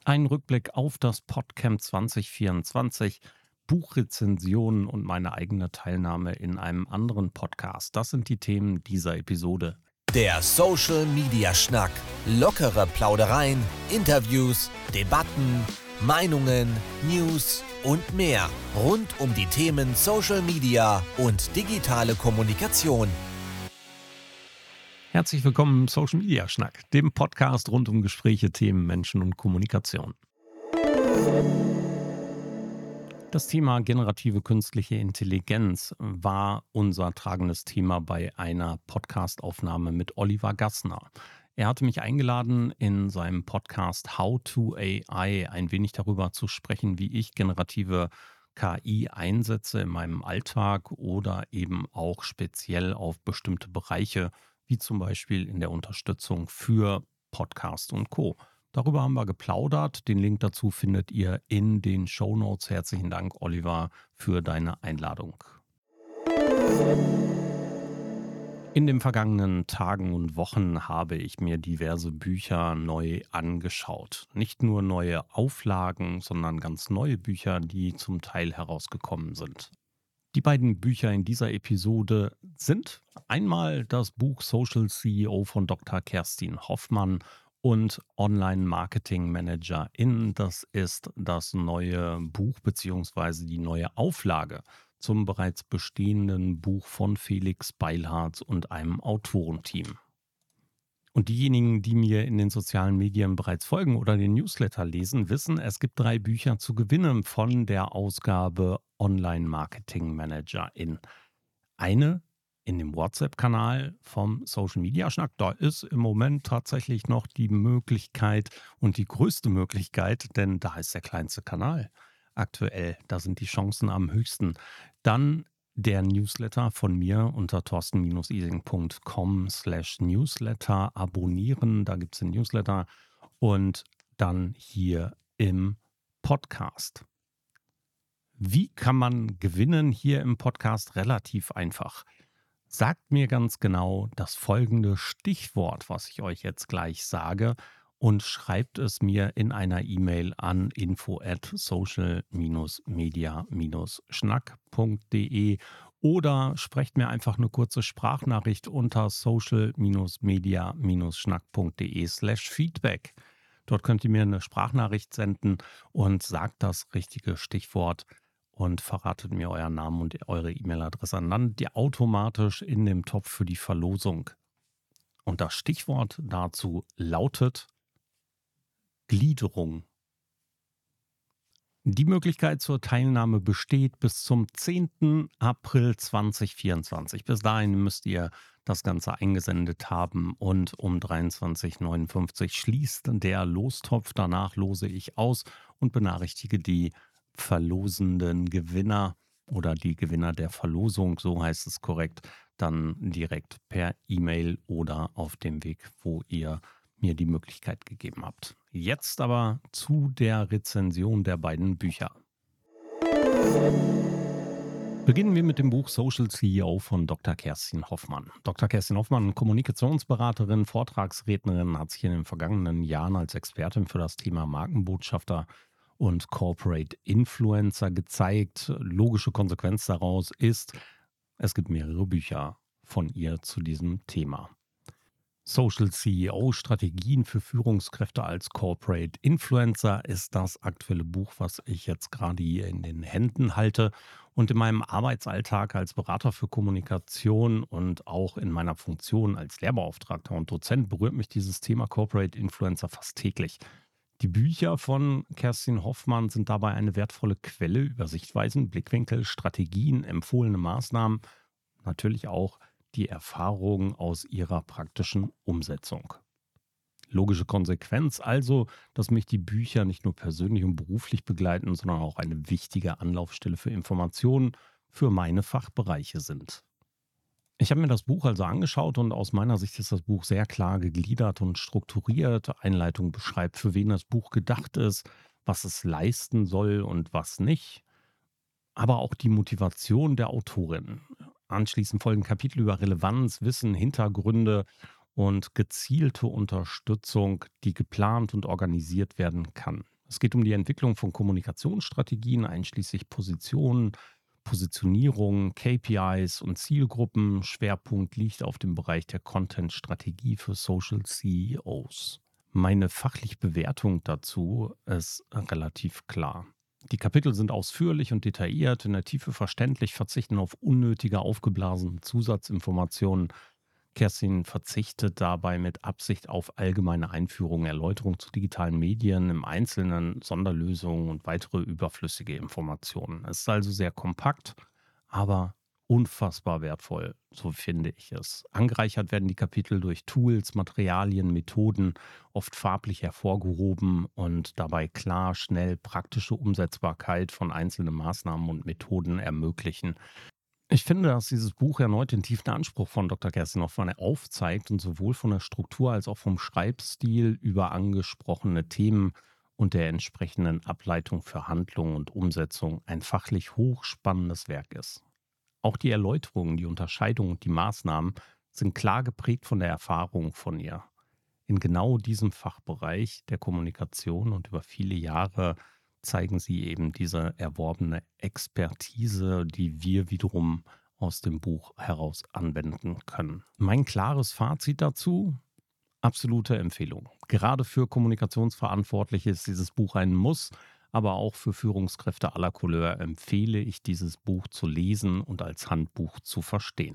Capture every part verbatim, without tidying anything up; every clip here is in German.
Ein Rückblick auf das Podcamp zwanzig vierundzwanzig, Buchrezensionen und meine eigene Teilnahme in einem anderen Podcast. Das sind die Themen dieser Episode. Der Social Media Schnack. Lockere Plaudereien, Interviews, Debatten, Meinungen, News und mehr rund um die Themen Social Media und digitale Kommunikation. Herzlich willkommen im Social Media Schnack, dem Podcast rund um Gespräche, Themen, Menschen und Kommunikation. Das Thema generative künstliche Intelligenz war unser tragendes Thema bei einer Podcastaufnahme mit Oliver Gassner. Er hatte mich eingeladen, in seinem Podcast How to A I ein wenig darüber zu sprechen, wie ich generative K I einsetze in meinem Alltag oder eben auch speziell auf bestimmte Bereiche, wie zum Beispiel in der Unterstützung für Podcast und Co. Darüber haben wir geplaudert. Den Link dazu findet ihr in den Shownotes. Herzlichen Dank, Oliver, für deine Einladung. In den vergangenen Tagen und Wochen habe ich mir diverse Bücher neu angeschaut. Nicht nur neue Auflagen, sondern ganz neue Bücher, die zum Teil herausgekommen sind. Die beiden Bücher in dieser Episode sind einmal das Buch Social C E O von Doktor Kerstin Hoffmann und Online Marketing Managerin. Das ist das neue Buch bzw. die neue Auflage zum bereits bestehenden Buch von Felix Beilharz und einem Autorenteam. Und diejenigen, die mir in den sozialen Medien bereits folgen oder den Newsletter lesen, wissen, es gibt drei Bücher zu gewinnen von der Ausgabe Online Marketing Managerin. Eine in dem WhatsApp-Kanal vom Social Media Schnack. Da ist im Moment tatsächlich noch die Möglichkeit und die größte Möglichkeit, denn da ist der kleinste Kanal aktuell. Da sind die Chancen am höchsten. Dann der Newsletter von mir unter torsten-ising.com slash Newsletter abonnieren. Da gibt es den Newsletter und dann hier im Podcast. Wie kann man gewinnen hier im Podcast? Relativ einfach. Sagt mir ganz genau das folgende Stichwort, was ich euch jetzt gleich sage, und schreibt es mir in einer E-Mail an info at social-media-schnack.de oder sprecht mir einfach eine kurze Sprachnachricht unter social-media-schnack.de slash Feedback. Dort könnt ihr mir eine Sprachnachricht senden und sagt das richtige Stichwort und verratet mir euren Namen und eure E-Mail-Adresse. Dann landet ihr automatisch in dem Topf für die Verlosung. Und das Stichwort dazu lautet Gliederung. Die Möglichkeit zur Teilnahme besteht bis zum zehnten April zweitausendvierundzwanzig. Bis dahin müsst ihr das Ganze eingesendet haben und um dreiundzwanzig Uhr neunundfünfzig schließt der Lostopf. Danach lose ich aus und benachrichtige die verlosenden Gewinner oder die Gewinner der Verlosung, so heißt es korrekt, dann direkt per E-Mail oder auf dem Weg, wo ihr mir die Möglichkeit gegeben habt. Jetzt aber zu der Rezension der beiden Bücher. Beginnen wir mit dem Buch Social C E O von Doktor Kerstin Hoffmann. Doktor Kerstin Hoffmann, Kommunikationsberaterin, Vortragsrednerin, hat sich in den vergangenen Jahren als Expertin für das Thema Markenbotschafter und Corporate Influencer gezeigt. Logische Konsequenz daraus ist, es gibt mehrere Bücher von ihr zu diesem Thema. Social C E O, Strategien für Führungskräfte als Corporate Influencer ist das aktuelle Buch, was ich jetzt gerade hier in den Händen halte. Und in meinem Arbeitsalltag als Berater für Kommunikation und auch in meiner Funktion als Lehrbeauftragter und Dozent berührt mich dieses Thema Corporate Influencer fast täglich. Die Bücher von Kerstin Hoffmann sind dabei eine wertvolle Quelle über Sichtweisen, Blickwinkel, Strategien, empfohlene Maßnahmen, natürlich auch die Erfahrungen aus ihrer praktischen Umsetzung. Logische Konsequenz also, dass mich die Bücher nicht nur persönlich und beruflich begleiten, sondern auch eine wichtige Anlaufstelle für Informationen für meine Fachbereiche sind. Ich habe mir das Buch also angeschaut und aus meiner Sicht ist das Buch sehr klar gegliedert und strukturiert. Einleitung beschreibt, für wen das Buch gedacht ist, was es leisten soll und was nicht. Aber auch die Motivation der Autorin. Anschließend folgen Kapitel über Relevanz, Wissen, Hintergründe und gezielte Unterstützung, die geplant und organisiert werden kann. Es geht um die Entwicklung von Kommunikationsstrategien, einschließlich Positionen, Positionierung, K P Is und Zielgruppen. Schwerpunkt liegt auf dem Bereich der Content-Strategie für Social C E Os. Meine fachliche Bewertung dazu ist relativ klar. Die Kapitel sind ausführlich und detailliert, in der Tiefe verständlich, verzichten auf unnötige aufgeblasene Zusatzinformationen. Kerstin verzichtet dabei mit Absicht auf allgemeine Einführung, Erläuterung zu digitalen Medien im Einzelnen, Sonderlösungen und weitere überflüssige Informationen. Es ist also sehr kompakt, aber unfassbar wertvoll, so finde ich es. Angereichert werden die Kapitel durch Tools, Materialien, Methoden, oft farblich hervorgehoben und dabei klar, schnell praktische Umsetzbarkeit von einzelnen Maßnahmen und Methoden ermöglichen. Ich finde, dass dieses Buch erneut den tiefen Anspruch von Doktor Kerstin Hoffmann aufzeigt und sowohl von der Struktur als auch vom Schreibstil über angesprochene Themen und der entsprechenden Ableitung für Handlung und Umsetzung ein fachlich hochspannendes Werk ist. Auch die Erläuterungen, die Unterscheidung und die Maßnahmen sind klar geprägt von der Erfahrung von ihr. In genau diesem Fachbereich der Kommunikation und über viele Jahre zeigen sie eben diese erworbene Expertise, die wir wiederum aus dem Buch heraus anwenden können. Mein klares Fazit dazu: absolute Empfehlung. Gerade für Kommunikationsverantwortliche ist dieses Buch ein Muss, aber auch für Führungskräfte aller Couleur empfehle ich, dieses Buch zu lesen und als Handbuch zu verstehen.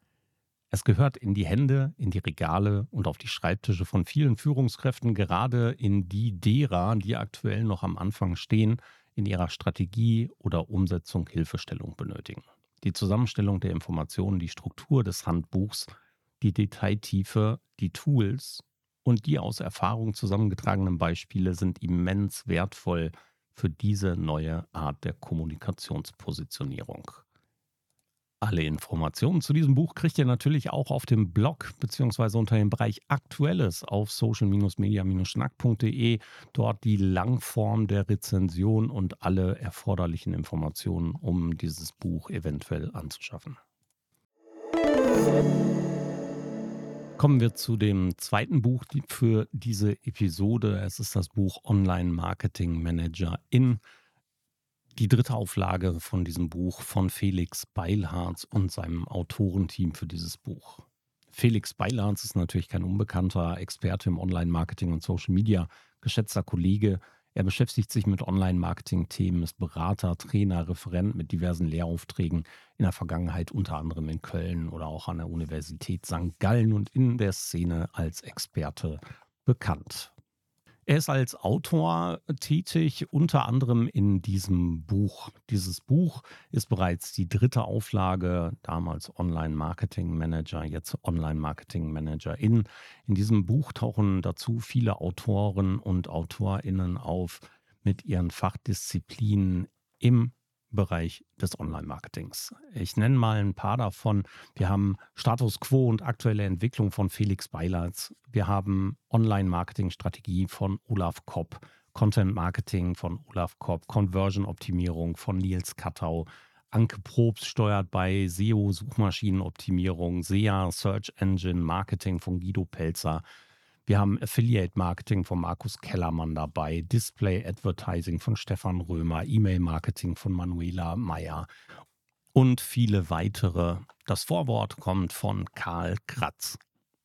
Es gehört in die Hände, in die Regale und auf die Schreibtische von vielen Führungskräften, gerade in die derer, die aktuell noch am Anfang stehen, in ihrer Strategie oder Umsetzung Hilfestellung benötigen. Die Zusammenstellung der Informationen, die Struktur des Handbuchs, die Detailtiefe, die Tools und die aus Erfahrung zusammengetragenen Beispiele sind immens wertvoll für diese neue Art der Kommunikationspositionierung. Alle Informationen zu diesem Buch kriegt ihr natürlich auch auf dem Blog bzw. unter dem Bereich Aktuelles auf social media schnack punkt de. Dort die Langform der Rezension und alle erforderlichen Informationen, um dieses Buch eventuell anzuschaffen. Kommen wir zu dem zweiten Buch die- für diese Episode. Es ist das Buch Online Marketing Manager in. Die dritte Auflage von diesem Buch von Felix Beilharz und seinem Autorenteam für dieses Buch. Felix Beilharz ist natürlich kein unbekannter Experte im Online-Marketing und Social Media, geschätzter Kollege. Er beschäftigt sich mit Online-Marketing-Themen, ist Berater, Trainer, Referent mit diversen Lehraufträgen, in der Vergangenheit unter anderem in Köln oder auch an der Universität Sankt Gallen und in der Szene als Experte bekannt. Er ist als Autor tätig, unter anderem in diesem Buch. Dieses Buch ist bereits die dritte Auflage, damals Online Marketing Manager, jetzt Online Marketing Manager in. In diesem Buch tauchen dazu viele Autoren und AutorInnen auf mit ihren Fachdisziplinen im Bereich des Online-Marketings. Ich nenne mal ein paar davon. Wir haben Status Quo und aktuelle Entwicklung von Felix Beilharz. Wir haben Online-Marketing-Strategie von Olaf Kopp, Content-Marketing von Olaf Kopp, Conversion-Optimierung von Nils Kattau, Anke Probst steuert bei S E O-Suchmaschinenoptimierung, S E A, Search Engine Marketing von Guido Pelzer. Wir haben Affiliate Marketing von Markus Kellermann dabei, Display Advertising von Stefan Römer, E-Mail Marketing von Manuela Meyer und viele weitere. Das Vorwort kommt von Karl Kratz.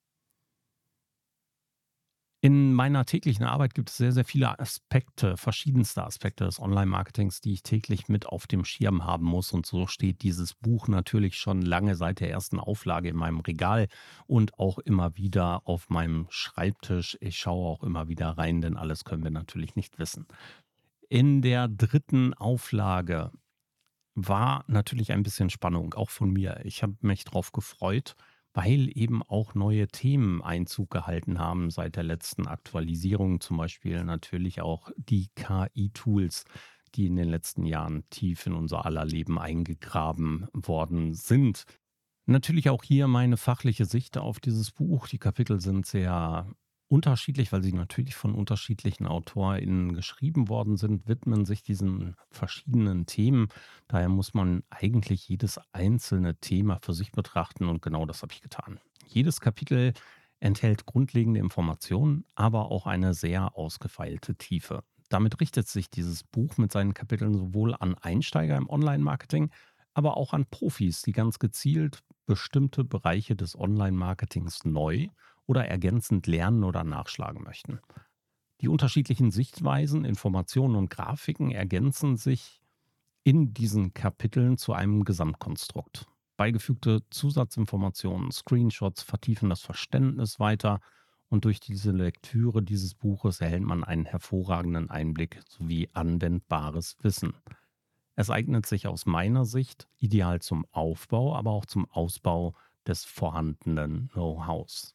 In meiner täglichen Arbeit gibt es sehr, sehr viele Aspekte, verschiedenste Aspekte des Online-Marketings, die ich täglich mit auf dem Schirm haben muss. Und so steht dieses Buch natürlich schon lange seit der ersten Auflage in meinem Regal und auch immer wieder auf meinem Schreibtisch. Ich schaue auch immer wieder rein, denn alles können wir natürlich nicht wissen. In der dritten Auflage war natürlich ein bisschen Spannung, auch von mir. Ich habe mich drauf gefreut, weil eben auch neue Themen Einzug gehalten haben seit der letzten Aktualisierung. Zum Beispiel natürlich auch die K I-Tools, die in den letzten Jahren tief in unser aller Leben eingegraben worden sind. Natürlich auch hier meine fachliche Sicht auf dieses Buch. Die Kapitel sind sehr unterschiedlich, weil sie natürlich von unterschiedlichen AutorInnen geschrieben worden sind, widmen sich diesen verschiedenen Themen. Daher muss man eigentlich jedes einzelne Thema für sich betrachten und genau das habe ich getan. Jedes Kapitel enthält grundlegende Informationen, aber auch eine sehr ausgefeilte Tiefe. Damit richtet sich dieses Buch mit seinen Kapiteln sowohl an Einsteiger im Online-Marketing, aber auch an Profis, die ganz gezielt bestimmte Bereiche des Online-Marketings neu oder ergänzend lernen oder nachschlagen möchten. Die unterschiedlichen Sichtweisen, Informationen und Grafiken ergänzen sich in diesen Kapiteln zu einem Gesamtkonstrukt. Beigefügte Zusatzinformationen, Screenshots vertiefen das Verständnis weiter und durch diese Lektüre dieses Buches erhält man einen hervorragenden Einblick sowie anwendbares Wissen. Es eignet sich aus meiner Sicht ideal zum Aufbau, aber auch zum Ausbau des vorhandenen Know-hows.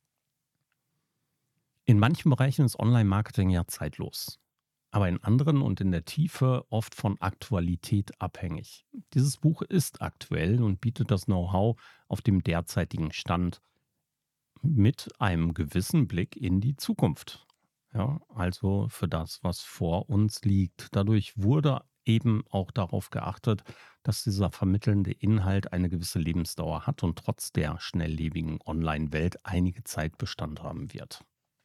In manchen Bereichen ist Online-Marketing ja zeitlos, aber in anderen und in der Tiefe oft von Aktualität abhängig. Dieses Buch ist aktuell und bietet das Know-how auf dem derzeitigen Stand mit einem gewissen Blick in die Zukunft. Ja, also für das, was vor uns liegt. Dadurch wurde eben auch darauf geachtet, dass dieser vermittelnde Inhalt eine gewisse Lebensdauer hat und trotz der schnelllebigen Online-Welt einige Zeit Bestand haben wird.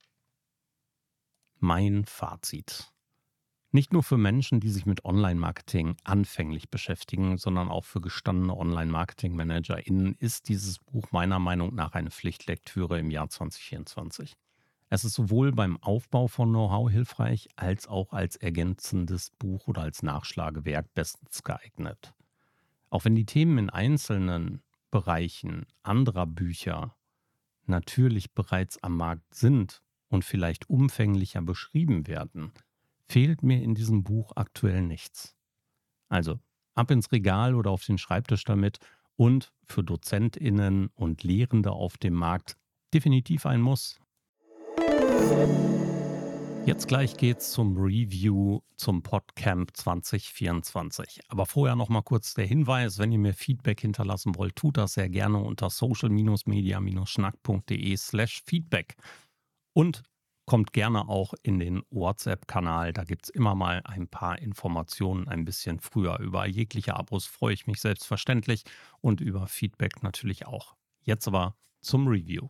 Mein Fazit. Nicht nur für Menschen, die sich mit Online-Marketing anfänglich beschäftigen, sondern auch für gestandene Online-Marketing-ManagerInnen ist dieses Buch meiner Meinung nach eine Pflichtlektüre im Jahr zwanzig vierundzwanzig. Es ist sowohl beim Aufbau von Know-how hilfreich, als auch als ergänzendes Buch oder als Nachschlagewerk bestens geeignet. Auch wenn die Themen in einzelnen Bereichen anderer Bücher natürlich bereits am Markt sind und vielleicht umfänglicher beschrieben werden, fehlt mir in diesem Buch aktuell nichts. Also ab ins Regal oder auf den Schreibtisch damit und für DozentInnen und Lehrende auf dem Markt definitiv ein Muss. Jetzt gleich geht's zum Review zum Podcamp zwanzig vierundzwanzig. Aber vorher noch mal kurz der Hinweis, wenn ihr mir Feedback hinterlassen wollt, tut das sehr gerne unter social-media-schnack.de slash Feedback. Und kommt gerne auch in den WhatsApp-Kanal. Da gibt es immer mal ein paar Informationen ein bisschen früher. Über jegliche Abos freue ich mich selbstverständlich und über Feedback natürlich auch. Jetzt aber zum Review.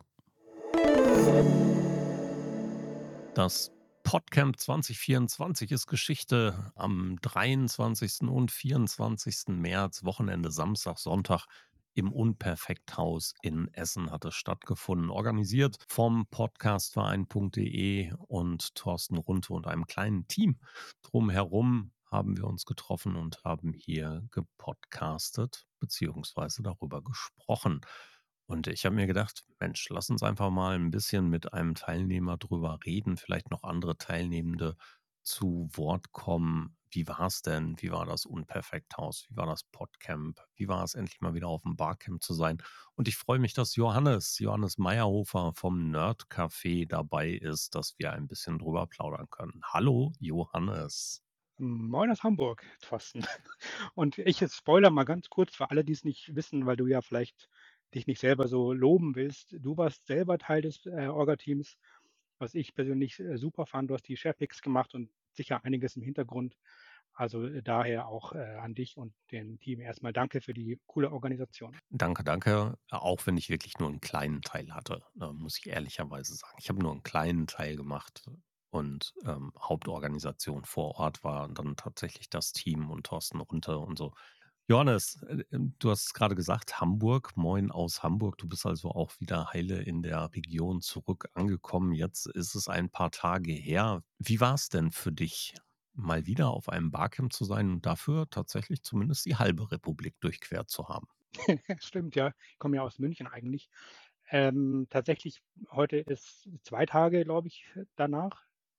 Das Podcamp zwanzig vierundzwanzig ist Geschichte. Am dreiundzwanzigsten und vierundzwanzigsten März, Wochenende Samstag, Sonntag im Unperfekthaus in Essen hat es stattgefunden. Organisiert vom podcastverein punkt de und Thorsten Runte und einem kleinen Team drumherum haben wir uns getroffen und haben hier gepodcastet beziehungsweise darüber gesprochen. Und ich habe mir gedacht, Mensch, lass uns einfach mal ein bisschen mit einem Teilnehmer drüber reden, vielleicht noch andere Teilnehmende zu Wort kommen. Wie war es denn? Wie war das Unperfekthaus? Wie war das Podcamp? Wie war es endlich mal wieder auf dem Barcamp zu sein? Und ich freue mich, dass Johannes, Johannes Meyerhofer vom Nerd Café dabei ist, dass wir ein bisschen drüber plaudern können. Hallo, Johannes. Moin aus Hamburg, Thorsten. Und ich jetzt spoilere mal ganz kurz für alle, die es nicht wissen, weil du ja vielleicht dich nicht selber so loben willst. Du warst selber Teil des äh, Orga-Teams, was ich persönlich äh, super fand. Du hast die Sharepicks gemacht und sicher einiges im Hintergrund. Also äh, daher auch äh, an dich und dem Team erstmal danke für die coole Organisation. Danke, danke. Auch wenn ich wirklich nur einen kleinen Teil hatte, äh, muss ich ehrlicherweise sagen. Ich habe nur einen kleinen Teil gemacht und ähm, Hauptorganisation vor Ort war dann tatsächlich das Team und Thorsten Runte und so. Johannes, äh, ähm, du hast es gerade gesagt, Hamburg. Moin aus Hamburg. Du bist also auch wieder heile in der Region zurück angekommen. Jetzt ist es ein paar Tage her. Wie war es denn für dich, mal wieder auf einem Barcamp zu sein und dafür tatsächlich zumindest die halbe Republik durchquert zu haben? Stimmt, ja. Ich komme ja aus München eigentlich. Ähm, tatsächlich, heute ist zwei Tage, glaube ich, danach.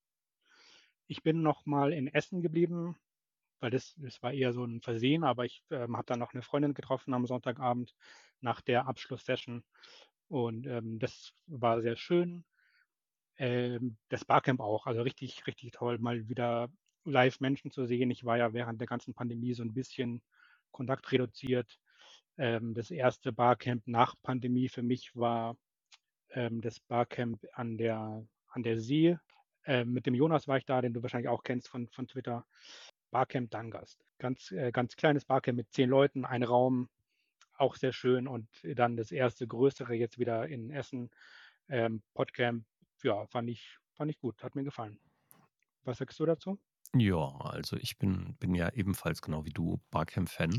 Ich bin noch mal in Essen geblieben, weil das das war eher so 'n Versehen, aber ich, ähm, habe dann noch 'ne Freundin getroffen am Sonntagabend nach der Abschlusssession und, ähm, das war sehr schön. Ähm, das Barcamp auch, also richtig, richtig toll, mal wieder live Menschen zu sehen. Ich war ja während der ganzen Pandemie so 'n bisschen kontaktreduziert. Ähm, das erste Barcamp nach Pandemie für mich war, ähm, das Barcamp an der an der See. Ähm, mit dem Jonas war ich da, den du wahrscheinlich auch kennst von von Twitter. Barcamp Dangast. Ganz, äh, ganz kleines Barcamp mit zehn Leuten, ein Raum, auch sehr schön. Und dann das erste größere jetzt wieder in Essen, ähm, Podcamp. Ja, fand ich fand ich gut, hat mir gefallen. Was sagst du dazu? Ja, also ich bin bin ja ebenfalls genau wie du Barcamp-Fan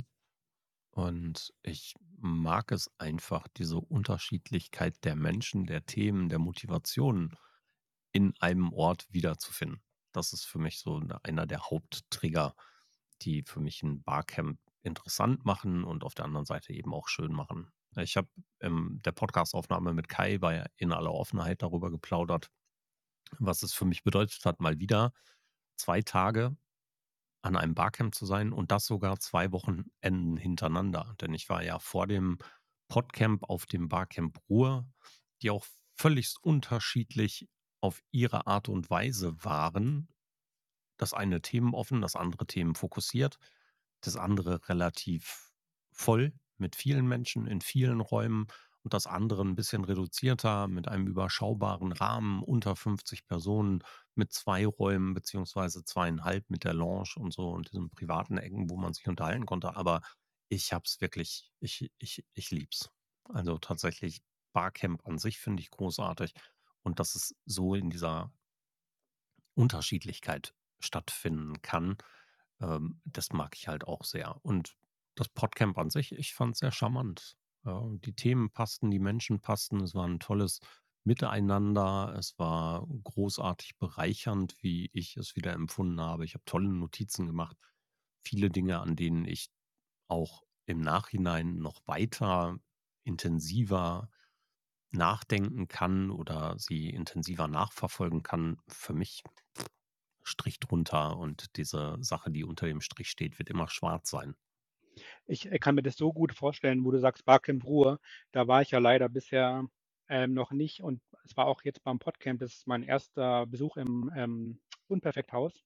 und ich mag es einfach, diese Unterschiedlichkeit der Menschen, der Themen, der Motivationen in einem Ort wiederzufinden. Das ist für mich so 'ne einer der Haupttrigger, die für mich 'n Barcamp interessant machen und auf der anderen Seite eben auch schön machen. Ich habe in der Podcastaufnahme mit Kai bei „In aller Offenheit“ darüber geplaudert, was es für mich bedeutet hat, mal wieder zwei Tage an einem Barcamp zu sein und das sogar zwei Wochenenden hintereinander. Denn ich war ja vor dem Podcamp auf dem Barcamp Ruhr, die auch völligst unterschiedlich auf ihre Art und Weise waren. Das eine themenoffen, das andere themenfokussiert, das andere relativ voll mit vielen Menschen in vielen Räumen und das andere 'n bisschen reduzierter mit einem überschaubaren Rahmen, unter fünfzig Personen, mit zwei Räumen beziehungsweise zweieinhalb mit der Lounge und so und diesen privaten Ecken, wo man sich unterhalten konnte. Aber ich habe es wirklich ich ich ich liebe es. Also tatsächlich Barcamp an sich finde ich großartig und dass es so in dieser Unterschiedlichkeit stattfinden kann, ähm, das mag ich halt auch sehr. Und das Podcamp an sich, ich fand's sehr charmant. Ja, die Themen passten, die Menschen passten. Es war 'n tolles Miteinander. Es war großartig bereichernd, wie ich es wieder empfunden habe. Ich habe tolle Notizen gemacht. Viele Dinge, an denen ich auch im Nachhinein noch weiter intensiver nachdenken kann oder sie intensiver nachverfolgen kann. Für mich Strich drunter und diese Sache, die unter dem Strich steht, wird immer schwarz sein. Ich, äh, kann mir das so gut vorstellen, wo du sagst Barcamp Ruhr. Da war ich ja leider bisher, ähm, noch nicht und es war auch jetzt beim Podcamp, das ist mein erster Besuch im, ähm, Unperfekthaus.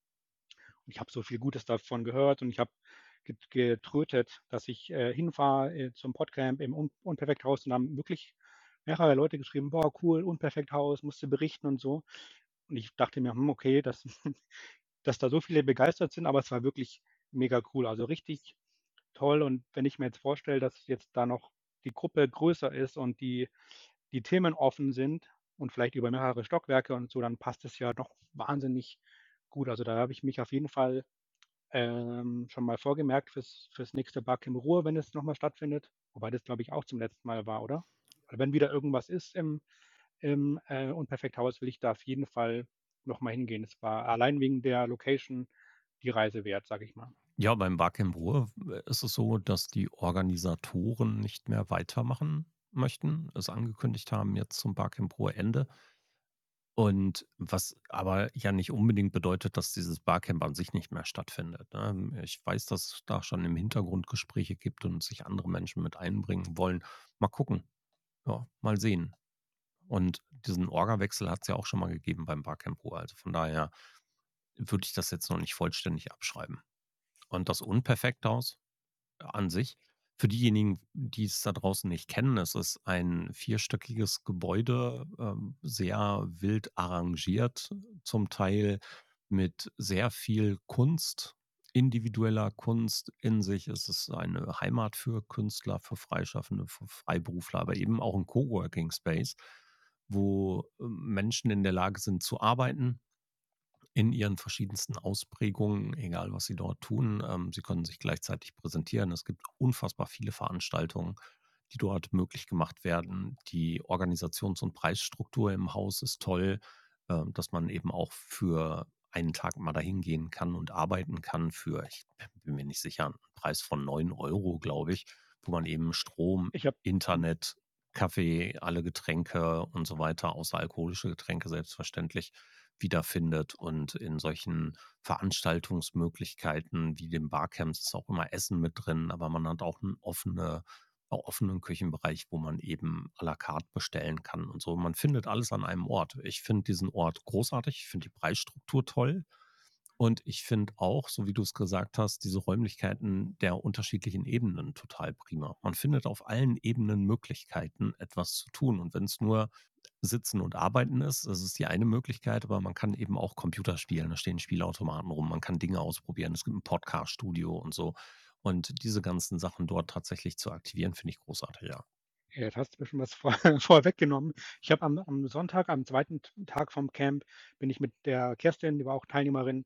Ich habe so viel Gutes davon gehört und ich habe get getrötet, dass ich, äh, hinfahre, äh, zum Podcamp im Un Unperfekthaus und da haben wirklich mehrere Leute geschrieben: „Boah, cool, Unperfekthaus, musst du berichten“ und so. Und ich dachte mir: „Hm, okay, dass dass da so viele begeistert sind“, aber es war wirklich mega cool, also richtig toll. Und wenn ich mir jetzt vorstelle, dass jetzt da noch die Gruppe größer ist und die die Themen offen sind und vielleicht über mehrere Stockwerke und so, dann passt es ja doch wahnsinnig gut. Also, da habe ich mich auf jeden Fall, ähm, schon mal vorgemerkt fürs fürs nächste Barcamp Ruhr, wenn es noch mal stattfindet, wobei das, glaube ich, auch zum letzten Mal war, oder? Wenn wieder irgendwas ist im im, äh, Unperfekthaus, will ich da auf jeden Fall noch mal hingehen. Es war allein wegen der Location die Reise wert, sage ich mal. Ja, beim Barcamp Ruhr ist es so, dass die Organisatoren nicht mehr weitermachen möchten, es angekündigt haben jetzt zum Barcamp Ruhr Ende. Und was aber ja nicht unbedingt bedeutet, dass dieses Barcamp an sich nicht mehr stattfindet, ne? Ich weiß, dass es da schon im Hintergrund Gespräche gibt und sich andere Menschen mit einbringen wollen. Mal gucken. Ja, mal sehen. Und diesen Orgawechsel hat's ja auch schon mal gegeben beim Barcamp Ruhr. Also von daher würde ich das jetzt noch nicht vollständig abschreiben. Und das Unperfekthaus an sich, für diejenigen, die es da draußen nicht kennen, es ist ein vierstöckiges Gebäude, ähm, sehr wild arrangiert, zum Teil mit sehr viel Kunst, individueller Kunst in sich. Es ist eine Heimat für Künstler, für Freischaffende, für Freiberufler, aber eben auch 'n Coworking Space, wo, ähm, Menschen in der Lage sind zu arbeiten in ihren verschiedensten Ausprägungen, egal was sie dort tun. Ähm, sie können sich gleichzeitig präsentieren. Es gibt unfassbar viele Veranstaltungen, die dort möglich gemacht werden. Die Organisations und Preisstruktur im Haus ist toll, ähm, dass man eben auch für einen Tag mal dahin gehen kann und arbeiten kann für ich bin mir nicht sicher, 'n Preis von neun Euro, glaube ich, wo man eben Strom, Ich habe hm. Internet, Kaffee, alle Getränke und so weiter, außeralkoholische Getränke selbstverständlich, wiederfindet. Und in solchen Veranstaltungsmöglichkeiten wie den Barcamps ist auch immer Essen mit drin, aber man hat auch 'n offene auch offenen Küchenbereich, wo man eben à la carte bestellen kann und so. Man findet alles an einem Ort. Ich finde diesen Ort großartig. Ich finde die Preisstruktur toll. Und ich finde auch, so wie du's gesagt hast, diese Räumlichkeiten der unterschiedlichen Ebenen total prima. Man findet auf allen Ebenen Möglichkeiten, etwas zu tun. Und wenn's nur Sitzen und Arbeiten ist, das ist die eine Möglichkeit, aber man kann eben auch Computer spielen. Da stehen Spielautomaten rum. Man kann Dinge ausprobieren. Es gibt 'n Podcaststudio und so. Und diese ganzen Sachen dort tatsächlich zu aktivieren, finde ich großartig, ja. Ja, jetzt hast du mir schon was vor vorweggenommen. Ich habe am am Sonntag, am zweiten T Tag vom Camp bin ich mit der Kerstin, die war auch Teilnehmerin,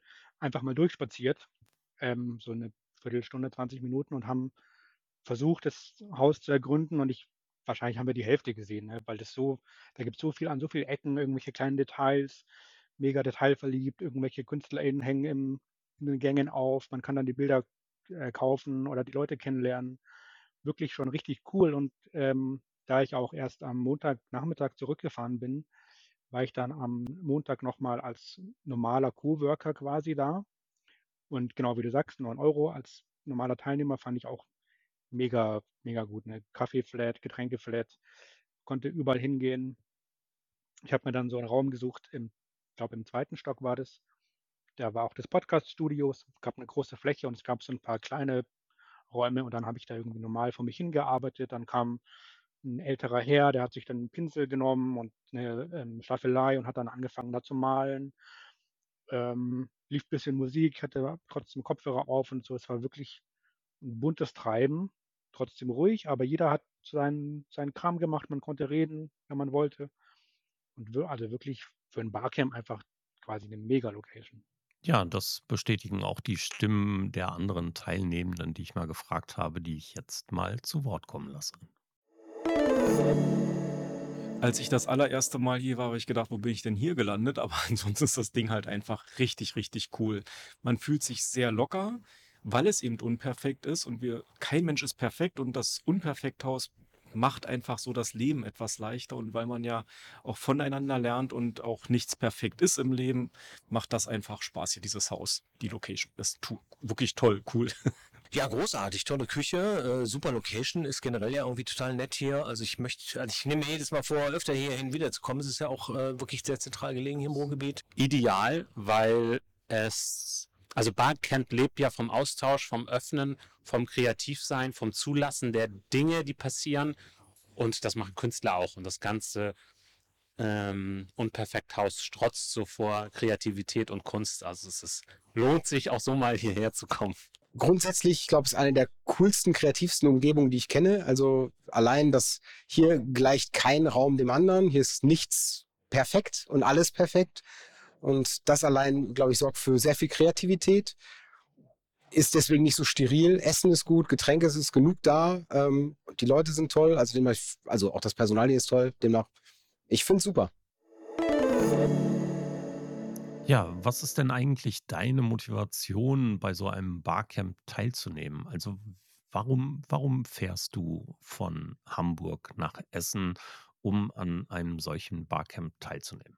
einfach mal durchspaziert, ähm, so eine Viertelstunde, zwanzig Minuten und haben versucht, das Haus zu ergründen und ich wahrscheinlich haben wir die Hälfte gesehen, ne, weil das so da gibt's so viel an so vielen Ecken, irgendwelche kleinen Details, mega detailverliebt, irgendwelche KünstlerInnen hängen im in den Gängen auf. Man kann dann die Bilder, äh, kaufen oder die Leute kennenlernen. Wirklich schon richtig cool und, ähm, da ich auch erst am Montagnachmittag zurückgefahren bin, war ich dann am Montag noch mal als normaler Coworker quasi da. Und genau wie du sagst, neun Euro als normaler Teilnehmer fand ich auch mega, mega gut, ne? Kaffee-Flat, Getränke-Flat, konnte überall hingehen. Ich habe mir dann so einen Raum gesucht im ich glaube, im zweiten Stock war das. Da war auch das Podcast-Studio. Es gab eine große Fläche und es gab so ein paar kleine Räume und dann habe ich da irgendwie normal vor mich hingearbeitet. Dann kam ein älterer Herr, der hat sich dann 'n Pinsel genommen und eine ähm, Staffelei und hat dann angefangen, da zu malen. Ähm, lief ein bisschen Musik, hatte trotzdem Kopfhörer auf und so. Es war wirklich ein buntes Treiben, trotzdem ruhig, aber jeder hat seinen seinen Kram gemacht. Man konnte reden, wenn man wollte und wir also wirklich für ein Barcamp einfach quasi 'ne Mega-Location. Ja, das bestätigen auch die Stimmen der anderen Teilnehmenden, die ich mal gefragt habe, die ich jetzt mal zu Wort kommen lasse. Als ich das allererste Mal hier war, habe ich gedacht: „Wo bin ich denn hier gelandet?“ Aber ansonsten ist das Ding halt einfach richtig, richtig cool. Man fühlt sich sehr locker, weil es eben unperfekt ist und wir kein Mensch ist perfekt und das Unperfekthaus macht einfach so das Leben etwas leichter und weil man ja auch voneinander lernt und auch nichts perfekt ist im Leben, macht das einfach Spaß hier, dieses Haus. Die Location ist tu wirklich toll, cool. Ja, großartig, tolle Küche, äh, super Location, ist generell ja irgendwie total nett hier. Also ich möchte, also ich nehme mir jedes Mal vor, öfter hierhin wiederzukommen. Es ist ja auch äh, wirklich sehr zentral gelegen hier im Ruhrgebiet. Ideal, weil es, also Barcamp lebt ja vom Austausch, vom Öffnen, vom Kreativsein, vom Zulassen der Dinge, die passieren. Und das machen Künstler auch. Und das ganze ähm, Unperfekthaus strotzt so vor Kreativität und Kunst. Also es ist, lohnt sich auch so mal hierher zu kommen. Grundsätzlich, ich glaube, es ist eine der coolsten, kreativsten Umgebungen, die ich kenne. Also allein, dass hier gleicht kein Raum dem anderen. Hier ist nichts perfekt und alles perfekt. Und das allein, glaube ich, sorgt für sehr viel Kreativität. Ist deswegen nicht so steril. Essen ist gut, Getränke es ist genug da. Ähm, die Leute sind toll. Also, demnach, also auch das Personal hier ist toll. Demnach, ich finde es super. Ja, was ist denn eigentlich deine Motivation, bei so einem Barcamp teilzunehmen? Also, warum warum fährst du von Hamburg nach Essen, um an einem solchen Barcamp teilzunehmen?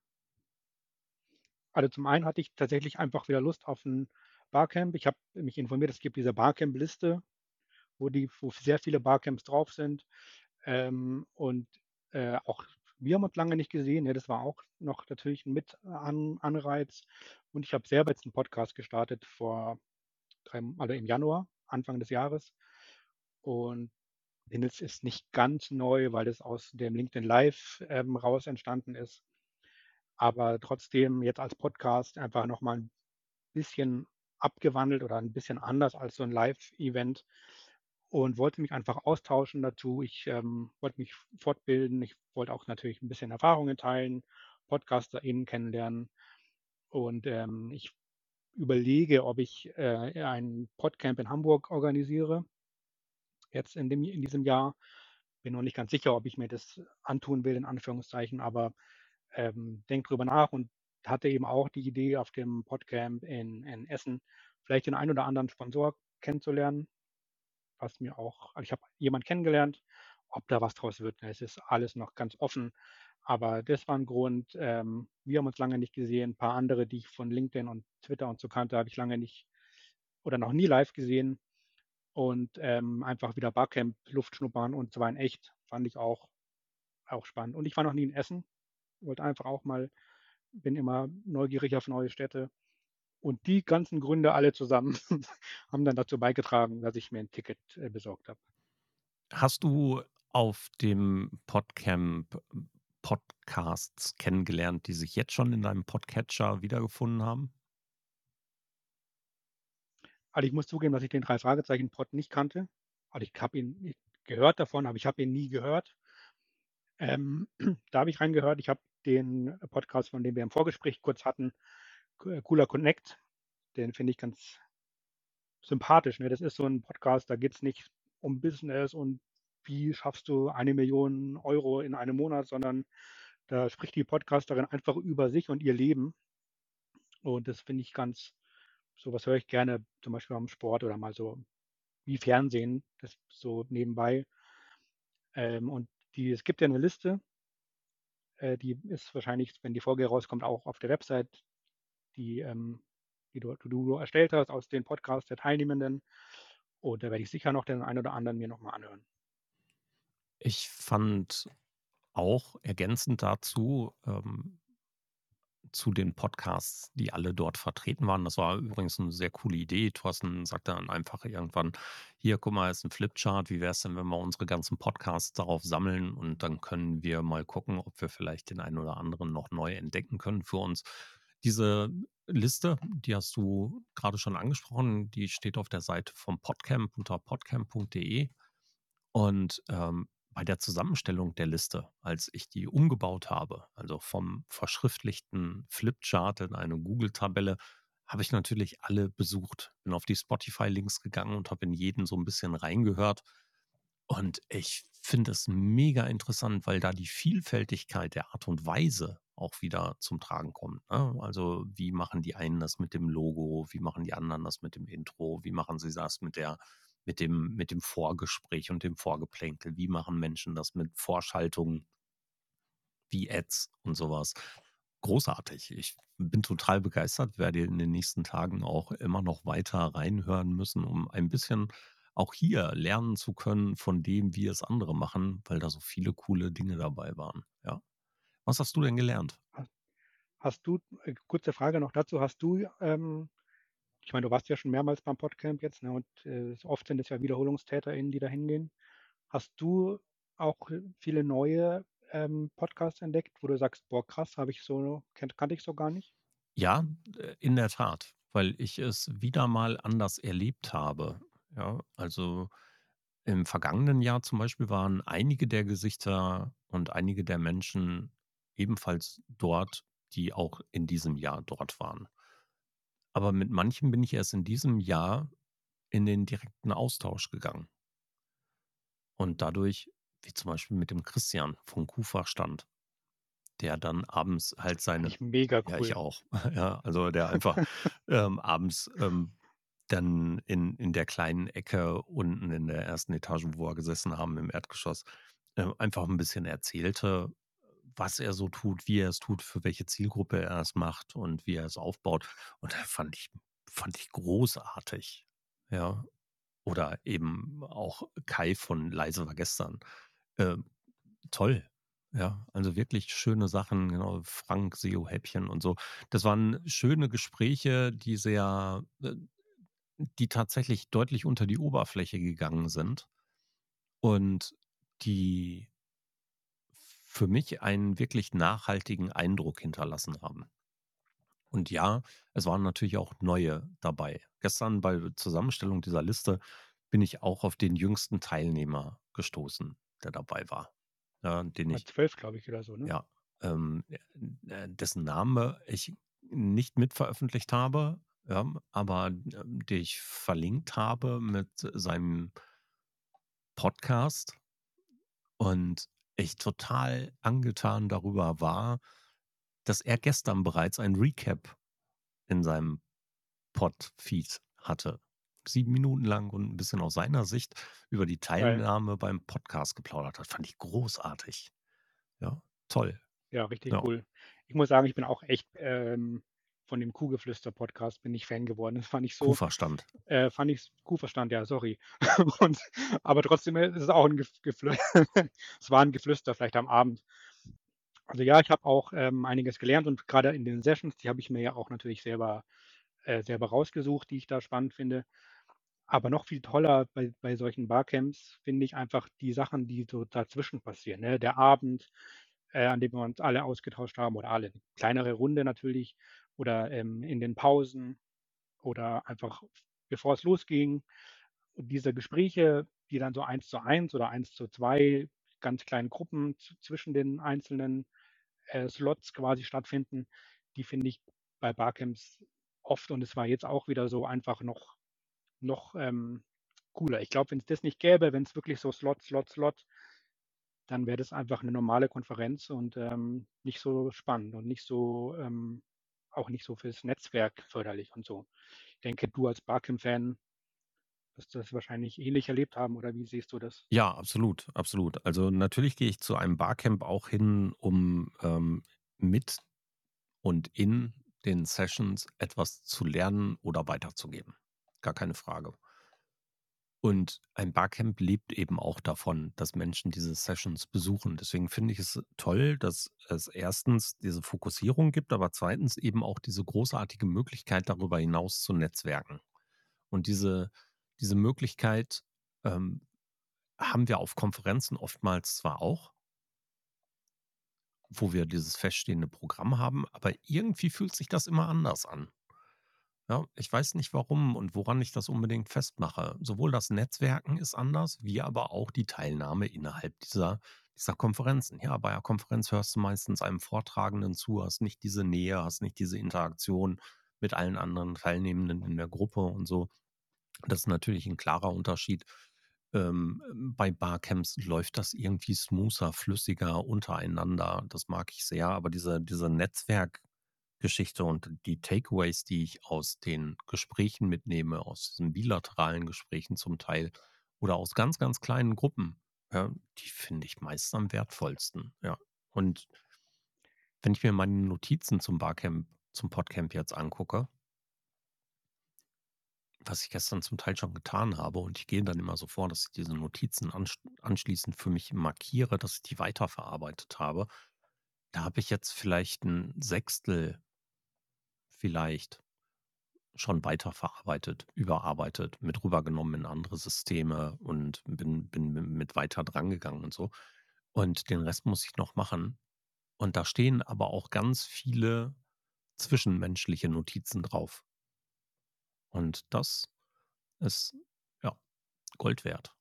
Also, zum einen hatte ich tatsächlich einfach wieder Lust auf ein Barcamp. Ich habe mich informiert, es gibt diese Barcamp-Liste, wo die wo sehr viele Barcamps drauf sind. Ähm, und, äh, auch wir haben uns lange nicht gesehen, ne? Das war auch noch natürlich 'n mit An Anreiz. Und ich habe selber jetzt einen Podcast gestartet vor drei also im Januar, Anfang des Jahres. Und Hinels ist nicht ganz neu, weil es aus dem LinkedIn Live, ähm, raus entstanden ist. Aber trotzdem jetzt als Podcast einfach noch mal 'n bisschen abgewandelt oder ein bisschen anders als so ein Live-Event und wollte mich einfach austauschen dazu. Ich, ähm, wollte mich fortbilden. Ich wollte auch natürlich ein bisschen Erfahrungen teilen, PodcasterInnen kennenlernen und, ähm, ich überlege, ob ich, äh, ein Podcamp in Hamburg organisiere, jetzt in dem in diesem Jahr. Bin noch nicht ganz sicher, ob ich mir das antun will in Anführungszeichen, aber, ähm, denke drüber nach und hatte eben auch die Idee auf dem Podcamp in in Essen, vielleicht den einen oder anderen Sponsor kennenzulernen, was mir auch also, ich habe jemanden kennengelernt. Ob da was draus wird, ne, es ist alles noch ganz offen. Aber das war 'n Grund. Ähm, wir haben uns lange nicht gesehen. Ein paar andere, die ich von LinkedIn und Twitter und so kannte, habe ich lange nicht oder noch nie live gesehen. Und, ähm, einfach wieder Barcamp, Luft schnuppern und zwar in echt, fand ich auch auch spannend. Und ich war noch nie in Essen, wollte einfach auch mal bin immer neugierig auf neue Städte. Und die ganzen Gründe alle zusammen haben dann dazu beigetragen, dass ich mir 'n Ticket, äh, besorgt habe. Hast du auf dem Podcamp Podcasts kennengelernt, die sich jetzt schon in deinem Podcatcher wiedergefunden haben? Also, ich muss zugeben, dass ich den drei Fragezeichen Pod nicht kannte. Also, ich habe ihn ich gehört davon, aber ich habe ihn nie gehört. Ähm, da habe ich reingehört. Ich habe den Podcast, von dem wir im Vorgespräch kurz hatten, C Cooler Connect, den finde ich ganz sympathisch. Ne? Das ist so ein Podcast, da geht es nicht um Business und wie schaffst du eine Million Euro in einem Monat, sondern da spricht die Podcasterin einfach über sich und ihr Leben. Und das finde ich ganz, sowas höre ich gerne, zum Beispiel am Sport oder mal so wie Fernsehen, das so nebenbei. Ähm, und die, es gibt ja eine Liste, äh, die ist wahrscheinlich, wenn die Folge rauskommt, auch auf der Website, die, ähm, die du, du, du erstellt hast aus den Podcasts der Teilnehmenden. Und da werde ich sicher noch den einen oder anderen mir nochmal anhören. Ich fand auch ergänzend dazu, ähm, zu den Podcasts, die alle dort vertreten waren. Das war übrigens eine sehr coole Idee. Thorsten sagte dann einfach irgendwann: „Hier, guck mal, ist ein Flipchart. Wie wäre es denn, wenn wir unsere ganzen Podcasts darauf sammeln und dann können wir mal gucken, ob wir vielleicht den einen oder anderen noch neu entdecken können für uns.“ Diese Liste, die hast du gerade schon angesprochen, die steht auf der Seite vom Podcamp unter podcamp punkt de. Und, ähm, bei der Zusammenstellung der Liste, als ich die umgebaut habe, also vom verschriftlichten Flipchart in eine Google-Tabelle, habe ich natürlich alle besucht. Bin auf die Spotify-Links gegangen und habe in jeden so ein bisschen reingehört. Und ich finde es mega interessant, weil da die Vielfältigkeit der Art und Weise auch wieder zum Tragen kommt, ne? Also, wie machen die einen das mit dem Logo? Wie machen die anderen das mit dem Intro? Wie machen sie das mit der mit dem mit dem Vorgespräch und dem Vorgeplänkel? Wie machen Menschen das mit Vorschaltungen wie Ads und sowas? Großartig. Ich bin total begeistert, werde in den nächsten Tagen auch immer noch weiter reinhören müssen, um ein bisschen auch hier lernen zu können von dem, wie es andere machen, weil da so viele coole Dinge dabei waren, ja. Was hast du denn gelernt? Ha- Hast du, äh, kurze Frage noch dazu, hast du, ähm, ich meine, du warst ja schon mehrmals beim Podcamp jetzt, ne, und äh, oft sind es ja WiederholungstäterInnen, die da hingehen. Hast du auch äh, viele neue ähm, Podcasts entdeckt, wo du sagst, boah, krass, habe ich so, kennt, kannte ich so gar nicht? Ja, äh, in der Tat, weil ich es wieder mal anders erlebt habe, ja. Also, im vergangenen Jahr zum Beispiel waren einige der Gesichter und einige der Menschen ebenfalls dort, die auch in diesem Jahr dort waren. Aber mit manchen bin ich erst in diesem Jahr in den direkten Austausch gegangen. Und dadurch, wie zum Beispiel mit dem Christian von Kuhfachstand, der dann abends halt Finde seine ich mega ja, ich cool. auch. Ja, also der einfach, ähm, abends, ähm, dann in in der kleinen Ecke unten in der ersten Etage, wo wir gesessen haben im Erdgeschoss, äh, einfach ein bisschen erzählte, was er so tut, wie er es tut, für welche Zielgruppe er es macht und wie er es aufbaut. Und das fand ich fand ich großartig, ja. Oder eben auch Kai von „Leise war gestern“. Ähm, toll, ja. Also wirklich schöne Sachen, genau. Frank, S E O-Häppchen und so. Das waren schöne Gespräche, die sehr äh, die tatsächlich deutlich unter die Oberfläche gegangen sind und die für mich einen wirklich nachhaltigen Eindruck hinterlassen haben. Und ja, es waren natürlich auch neue dabei. Gestern bei der Zusammenstellung dieser Liste bin ich auch auf den jüngsten Teilnehmer gestoßen, der dabei war. Ja, den War ich, zwölf, glaube ich, oder so, ne? ja, ähm, äh, dessen Name ich nicht mitveröffentlicht habe, ja, aber ähm, den ich verlinkt habe mit seinem Podcast und ich total angetan darüber war, dass er gestern bereits ein Recap in seinem Pod-Feed hatte. sieben Minuten lang und ein bisschen aus seiner Sicht über die Geil. Teilnahme beim Podcast geplaudert hat. Fand ich großartig. Ja, toll. Ja, richtig Ja, cool. Ich muss sagen, ich bin auch echt ähm, von dem Kuhgeflüster-Podcast bin ich Fan geworden. Das fand ich so, Kuhverstand. äh, fand ich Kuhverstand, ja, sorry. Und, aber trotzdem äh, ist es auch ein Gef Geflü es war ein Geflüster, vielleicht am Abend. Also ja, ich habe auch ähm, einiges gelernt und gerade in den Sessions, die habe ich mir ja auch natürlich selber, äh, selber rausgesucht, die ich da spannend finde. Aber noch viel toller bei, bei solchen Barcamps finde ich einfach die Sachen, die so dazwischen passieren. Ne? Der Abend, äh, an dem wir uns alle ausgetauscht haben oder alle, eine kleinere Runde natürlich oder ähm, in den Pausen oder einfach bevor es losging. Und diese Gespräche, die dann so eins zu eins oder eins zu zwei ganz kleinen Gruppen z- zwischen den einzelnen äh, Slots quasi stattfinden, die finde ich bei Barcamps oft und es war jetzt auch wieder so einfach noch noch, ähm, cooler. Ich glaube, wenn es das nicht gäbe, wenn es wirklich so Slot, Slot, Slot, dann wäre das einfach eine normale Konferenz und, ähm, nicht so spannend und nicht so, ähm auch nicht so fürs Netzwerk förderlich und so. Ich denke, du als Barcamp-Fan wirst das wahrscheinlich ähnlich erlebt haben oder wie siehst du das? Ja, absolut, absolut. Also, natürlich gehe ich zu einem Barcamp auch hin, um, ähm, mit und in den Sessions etwas zu lernen oder weiterzugeben. Gar keine Frage. Und ein Barcamp lebt eben auch davon, dass Menschen diese Sessions besuchen. Deswegen finde ich es toll, dass es erstens diese Fokussierung gibt, aber zweitens eben auch diese großartige Möglichkeit, darüber hinaus zu netzwerken. Und diese diese Möglichkeit, ähm, haben wir auf Konferenzen oftmals zwar auch, wo wir dieses feststehende Programm haben, aber irgendwie fühlt sich das immer anders an. Ja, ich weiß nicht warum und woran ich das unbedingt festmache. Sowohl das Netzwerken ist anders, wie aber auch die Teilnahme innerhalb dieser dieser Konferenzen. Ja, bei einer Konferenz hörst du meistens einem Vortragenden zu, hast nicht diese Nähe, hast nicht diese Interaktion mit allen anderen Teilnehmenden in der Gruppe und so. Das ist natürlich ein klarer Unterschied. Ähm, bei Barcamps läuft das irgendwie smoother, flüssiger untereinander. Das mag ich sehr, aber diese diese Netzwerkgeschichte und die Takeaways, die ich aus den Gesprächen mitnehme, aus diesen bilateralen Gesprächen zum Teil oder aus ganz, ganz kleinen Gruppen, ja, die finde ich meist am wertvollsten, ja. Und wenn ich mir meine Notizen zum Barcamp zum Podcamp jetzt angucke, was ich gestern zum Teil schon getan habe und ich gehe dann immer so vor, dass ich diese Notizen ansch anschließend für mich markiere, dass ich die weiterverarbeitet habe. Da habe ich jetzt vielleicht ein Sechstel vielleicht schon weiterverarbeitet, überarbeitet, mit rübergenommen in andere Systeme und bin bin mit weiter drangegangen und so. Und den Rest muss ich noch machen. Und da stehen aber auch ganz viele zwischenmenschliche Notizen drauf. Und das ist, ja, Gold wert.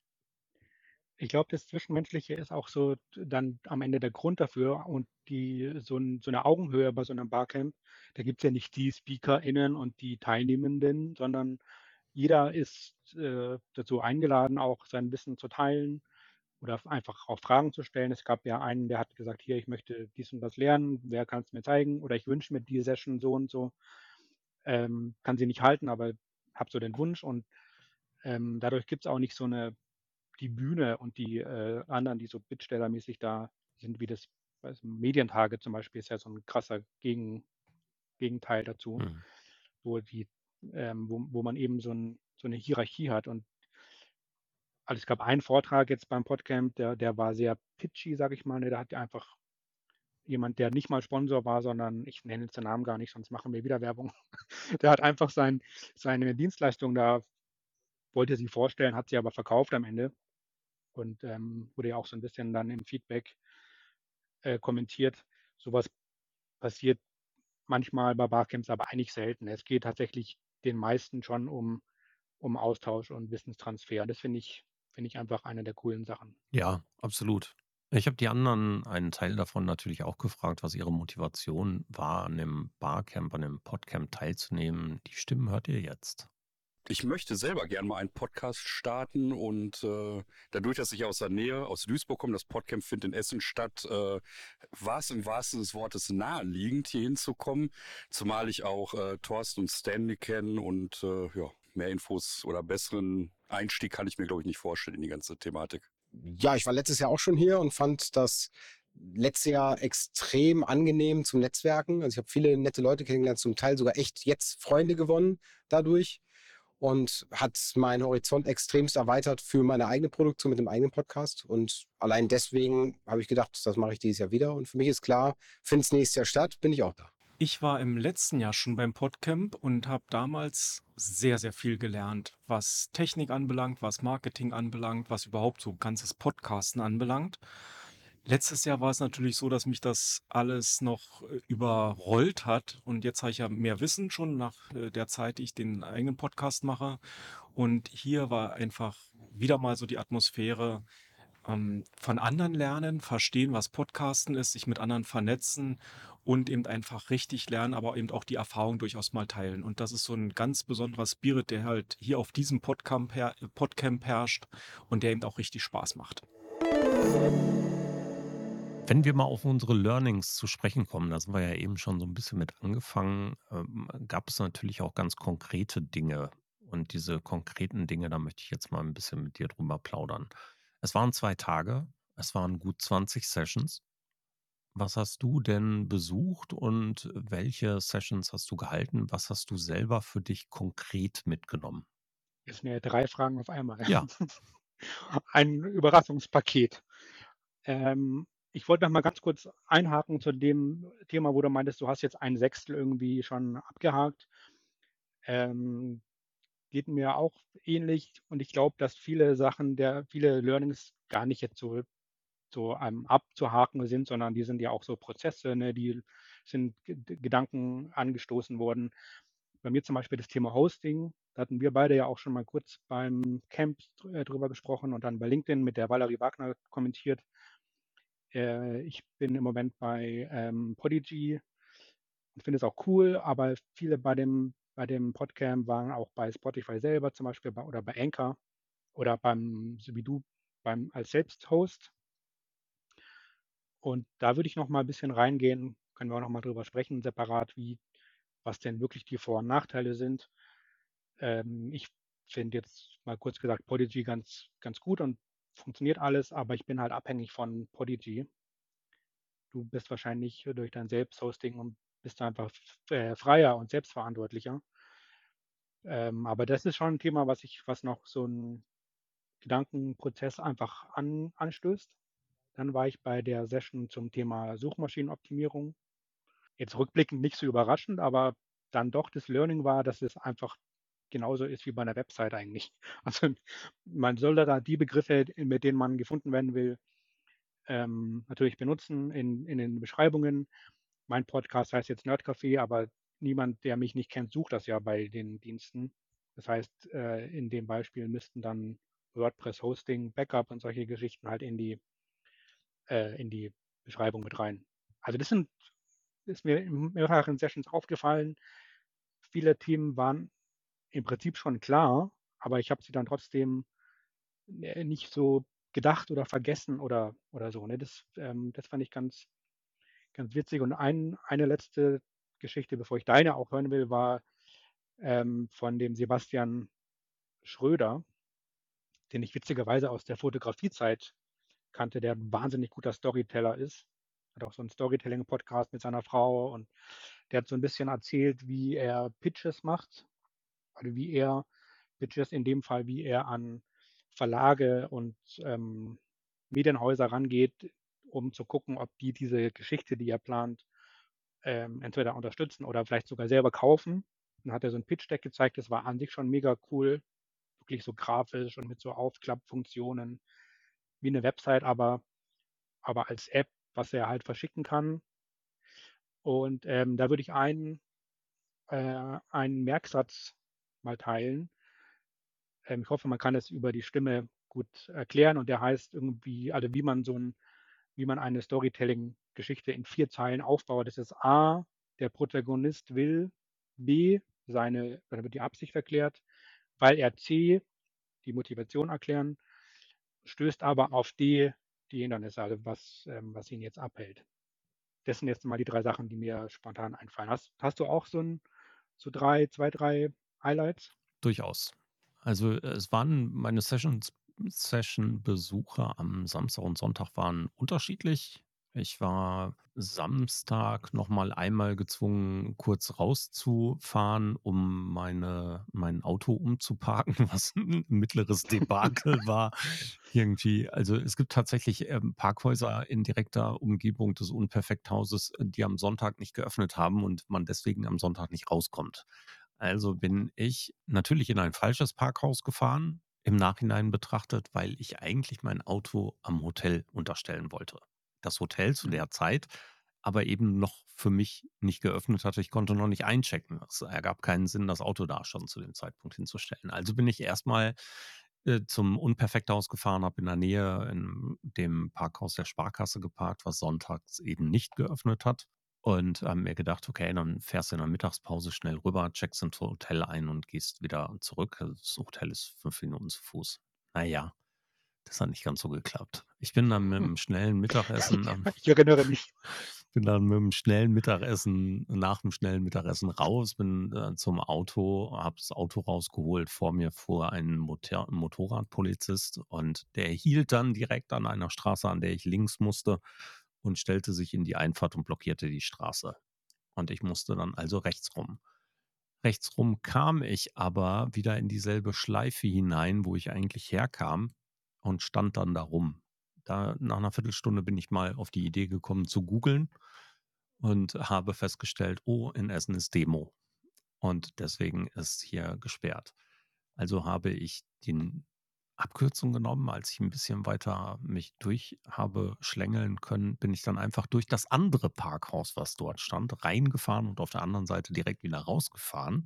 Ich glaube, das Zwischenmenschliche ist auch so d dann am Ende der Grund dafür und die so 'n so 'ne Augenhöhe bei so 'nem Barcamp. Da gibt's ja nicht die SpeakerInnen und die Teilnehmenden, sondern jeder ist, äh, dazu eingeladen, auch sein Wissen zu teilen oder f einfach auch Fragen zu stellen. Es gab ja einen, der hat gesagt: „Hier, ich möchte dies und das lernen. Wer kann's mir zeigen?“ Oder: „Ich wünsche mir die Session so und so, ähm, kann sie nicht halten, aber habe so den Wunsch.“ Und, ähm, dadurch gibt's auch nicht so 'ne die Bühne und die, äh, anderen, die so bittstellermäßig da sind, wie das weiß Medientage zum Beispiel ist ja so 'n krasser Gegen Gegenteil dazu, Mhm. wo die ähm, wo wo man eben so 'n so 'ne Hierarchie hat und also, es gab einen Vortrag jetzt beim Podcamp, der der war sehr pitchy, sage ich mal, ne? Da hat einfach jemand, der nicht mal Sponsor war, sondern ich nenne jetzt den Namen gar nicht, sonst machen wir wieder Werbung. Der hat einfach sein seine Dienstleistung da wollte sie vorstellen, hat sie aber verkauft am Ende und, ähm, wurde ja auch so 'n bisschen dann im Feedback, äh, kommentiert. So was passiert manchmal bei Barcamps, aber eigentlich selten. Es geht tatsächlich den meisten schon um um Austausch und Wissenstransfer. Das finde ich finde ich einfach eine der coolen Sachen. Ja, absolut. Ich habe die anderen einen Teil davon natürlich auch gefragt, was ihre Motivation war, an dem Barcamp, an dem Podcamp teilzunehmen. Die Stimmen hört ihr jetzt. Ich möchte selber gerne mal einen Podcast starten und äh, dadurch, dass ich aus der Nähe, aus Duisburg komme, das Podcamp findet in Essen statt, äh, war es im wahrsten des Wortes naheliegend, hier hinzukommen, zumal ich auch äh, Thorsten und Stanley kenne und äh, ja, mehr Infos oder besseren Einstieg kann ich mir, glaube ich, nicht vorstellen in die ganze Thematik. Ja, ich war letztes Jahr auch schon hier und fand das letzte Jahr extrem angenehm zum Netzwerken. Also ich habe viele nette Leute kennengelernt, zum Teil sogar echt jetzt Freunde gewonnen dadurch und hat meinen Horizont extremst erweitert für meine eigene Produktion mit dem eigenen Podcast. Und allein deswegen habe ich gedacht, das mache ich dieses Jahr wieder. Und für mich ist klar, findet es nächstes Jahr statt, bin ich auch da. Ich war im letzten Jahr schon beim Podcamp und habe damals sehr, sehr viel gelernt, was Technik anbelangt, was Marketing anbelangt, was überhaupt so ganzes Podcasten anbelangt. Letztes Jahr war es natürlich so, dass mich das alles noch äh, überrollt hat und jetzt habe ich ja mehr Wissen schon nach äh, der Zeit, die ich den eigenen Podcast mache. Und hier war einfach wieder mal so die Atmosphäre, Ähm, von anderen lernen, verstehen, was Podcasten ist, sich mit anderen vernetzen und eben einfach richtig lernen, aber eben auch die Erfahrung durchaus mal teilen. Und das ist so ein ganz besonderer Spirit, der halt hier auf diesem Podcamp, her Podcamp herrscht und der eben auch richtig Spaß macht. Wenn wir mal auf unsere Learnings zu sprechen kommen, da sind wir ja eben schon so ein bisschen mit angefangen, ähm, gab es natürlich auch ganz konkrete Dinge. Und diese konkreten Dinge, da möchte ich jetzt mal ein bisschen mit dir drüber plaudern. Es waren zwei Tage, es waren gut zwanzig Sessions. Was hast du denn besucht und welche Sessions hast du gehalten? Was hast du selber für dich konkret mitgenommen? Das sind ja drei Fragen auf einmal. Ja, Ein Überraschungspaket. Ähm, ich wollte noch mal ganz kurz einhaken zu dem Thema, wo du meintest, du hast jetzt ein Sechstel irgendwie schon abgehakt. Ähm, geht mir auch ähnlich und ich glaube, dass viele Sachen der viele Learnings gar nicht jetzt so so, ähm, abzuhaken sind, sondern die sind ja auch so Prozesse, ne? Die sind G Gedanken angestoßen worden. Bei mir zum Beispiel das Thema Hosting, da hatten wir beide ja auch schon mal kurz beim Camp dr äh, drüber gesprochen und dann bei LinkedIn mit der Valerie Wagner kommentiert. Äh, ich bin im Moment bei, ähm, Podigy und finde es auch cool, aber viele bei dem bei dem Podcamp waren auch bei Spotify selber zum Beispiel bei oder bei Anchor oder beim so wie du, beim als Selbsthost. Und da würde ich noch mal ein bisschen reingehen, können wir auch noch mal drüber sprechen separat, wie was denn wirklich die Vor und Nachteile sind. Ähm, ich finde jetzt mal kurz gesagt Podigy ganz ganz gut und funktioniert alles, aber ich bin halt abhängig von Podigy. Du bist wahrscheinlich durch dein Selbsthosting und bist da einfach f äh, freier und selbstverantwortlicher. Ähm, aber das ist schon 'n Thema, was ich was noch so 'n Gedankenprozess einfach an anstößt. Dann war ich bei der Session zum Thema Suchmaschinenoptimierung. Jetzt rückblickend nicht so überraschend, aber dann doch das Learning war, dass es einfach genauso ist wie bei 'ner Website eigentlich. Also, man soll da die Begriffe, mit denen man gefunden werden will, ähm, natürlich benutzen in in den Beschreibungen. Mein Podcast heißt jetzt Nerdcafé, aber niemand, der mich nicht kennt, sucht das ja bei den Diensten. Das heißt, äh, in dem Beispiel müssten dann WordPress Hosting, Backup und solche Geschichten halt in die äh, in die Beschreibung mit rein. Also, das sind ist mir in mehreren Sessions aufgefallen. Viele Themen waren im Prinzip schon klar, aber ich habe sie dann trotzdem, äh, nicht so gedacht oder vergessen oder oder so, ne? Das, ähm das fand ich ganz ganz witzig. Und ein eine letzte Geschichte, bevor ich deine auch hören will, war, ähm, von dem Sebastian Schröder, den ich witzigerweise aus der Fotografiezeit kannte, der 'n wahnsinnig guter Storyteller ist. Hat auch so 'n Storytelling-Podcast mit seiner Frau und der hat so 'n bisschen erzählt, wie er Pitches macht, also wie er Pitches in dem Fall, wie er an Verlage und, ähm, Medienhäuser rangeht, um zu gucken, ob die diese Geschichte, die er plant, ähm, entweder unterstützen oder vielleicht sogar selber kaufen. Dann hat er so 'n Pitch Deck gezeigt, das war an sich schon mega cool, wirklich so grafisch und mit so Aufklappfunktionen wie 'ne Website, aber aber als App, was er halt verschicken kann. Und, ähm, da würde ich einen äh, einen Merksatz mal teilen. Ähm, ich hoffe, man kann es über die Stimme gut erklären und der heißt irgendwie also, wie man so 'n wie man eine Storytelling-Geschichte in vier Zeilen aufbaut. Das ist A, der Protagonist will, B, seine da wird die Absicht erklärt, weil er C, die Motivation erklären, stößt aber auf D, die Hindernisse, also was, ähm was ihn jetzt abhält. Das sind jetzt mal die drei Sachen, die mir spontan einfallen. Hast hast du auch so 'n so drei zwei, drei Highlights? durchaus. Also, äh, es waren meine Sessions Session-Besucher am Samstag und Sonntag waren unterschiedlich. Ich war Samstag noch mal einmal gezwungen, kurz rauszufahren, um meine mein Auto umzuparken, was 'n mittleres Debakel war irgendwie. Also, es gibt tatsächlich, ähm, Parkhäuser in direkter Umgebung des Unperfekthauses, äh, die am Sonntag nicht geöffnet haben und man deswegen am Sonntag nicht rauskommt. Also bin ich natürlich in ein falsches Parkhaus gefahren, im Nachhinein betrachtet, weil ich eigentlich mein Auto am Hotel unterstellen wollte. Das Hotel zu Mhm. der Zeit aber eben noch für mich nicht geöffnet hatte. Ich konnte noch nicht einchecken. Es ergab keinen Sinn, das Auto da schon zu dem Zeitpunkt hinzustellen. Also bin ich erst mal äh, zum Unperfekthaus gefahren, habe in der Nähe in dem Parkhaus der Sparkasse geparkt, was sonntags eben nicht geöffnet hat. Und habe mir gedacht, okay, dann fährst du in der Mittagspause schnell rüber, checkst ins Hotel ein und gehst wieder zurück. Also das Hotel ist fünf Minuten zu Fuß. Naja, das hat nicht ganz so geklappt. Ich bin dann mit Hm. einem schnellen Mittagessen am Ich erinnere mich. bin dann mit dem schnellen Mittagessen nach dem schnellen Mittagessen raus, bin, äh, zum Auto, habe das Auto rausgeholt. Vor mir fuhr ein Motor Motorradpolizist und der hielt dann direkt an einer Straße, an der ich links musste und stellte sich in die Einfahrt und blockierte die Straße. Und ich musste dann also rechts rum. Rechts rum kam ich aber wieder in dieselbe Schleife hinein, wo ich eigentlich herkam und stand dann da rum. Da nach einer Viertelstunde bin ich mal auf die Idee gekommen zu googeln und habe festgestellt, oh, in Essen ist Demo und deswegen ist hier gesperrt. Also habe ich die Abkürzung genommen, als ich ein bisschen weiter mich durch habe schlängeln können, bin ich dann einfach durch das andere Parkhaus, was dort stand, reingefahren und auf der anderen Seite direkt wieder rausgefahren,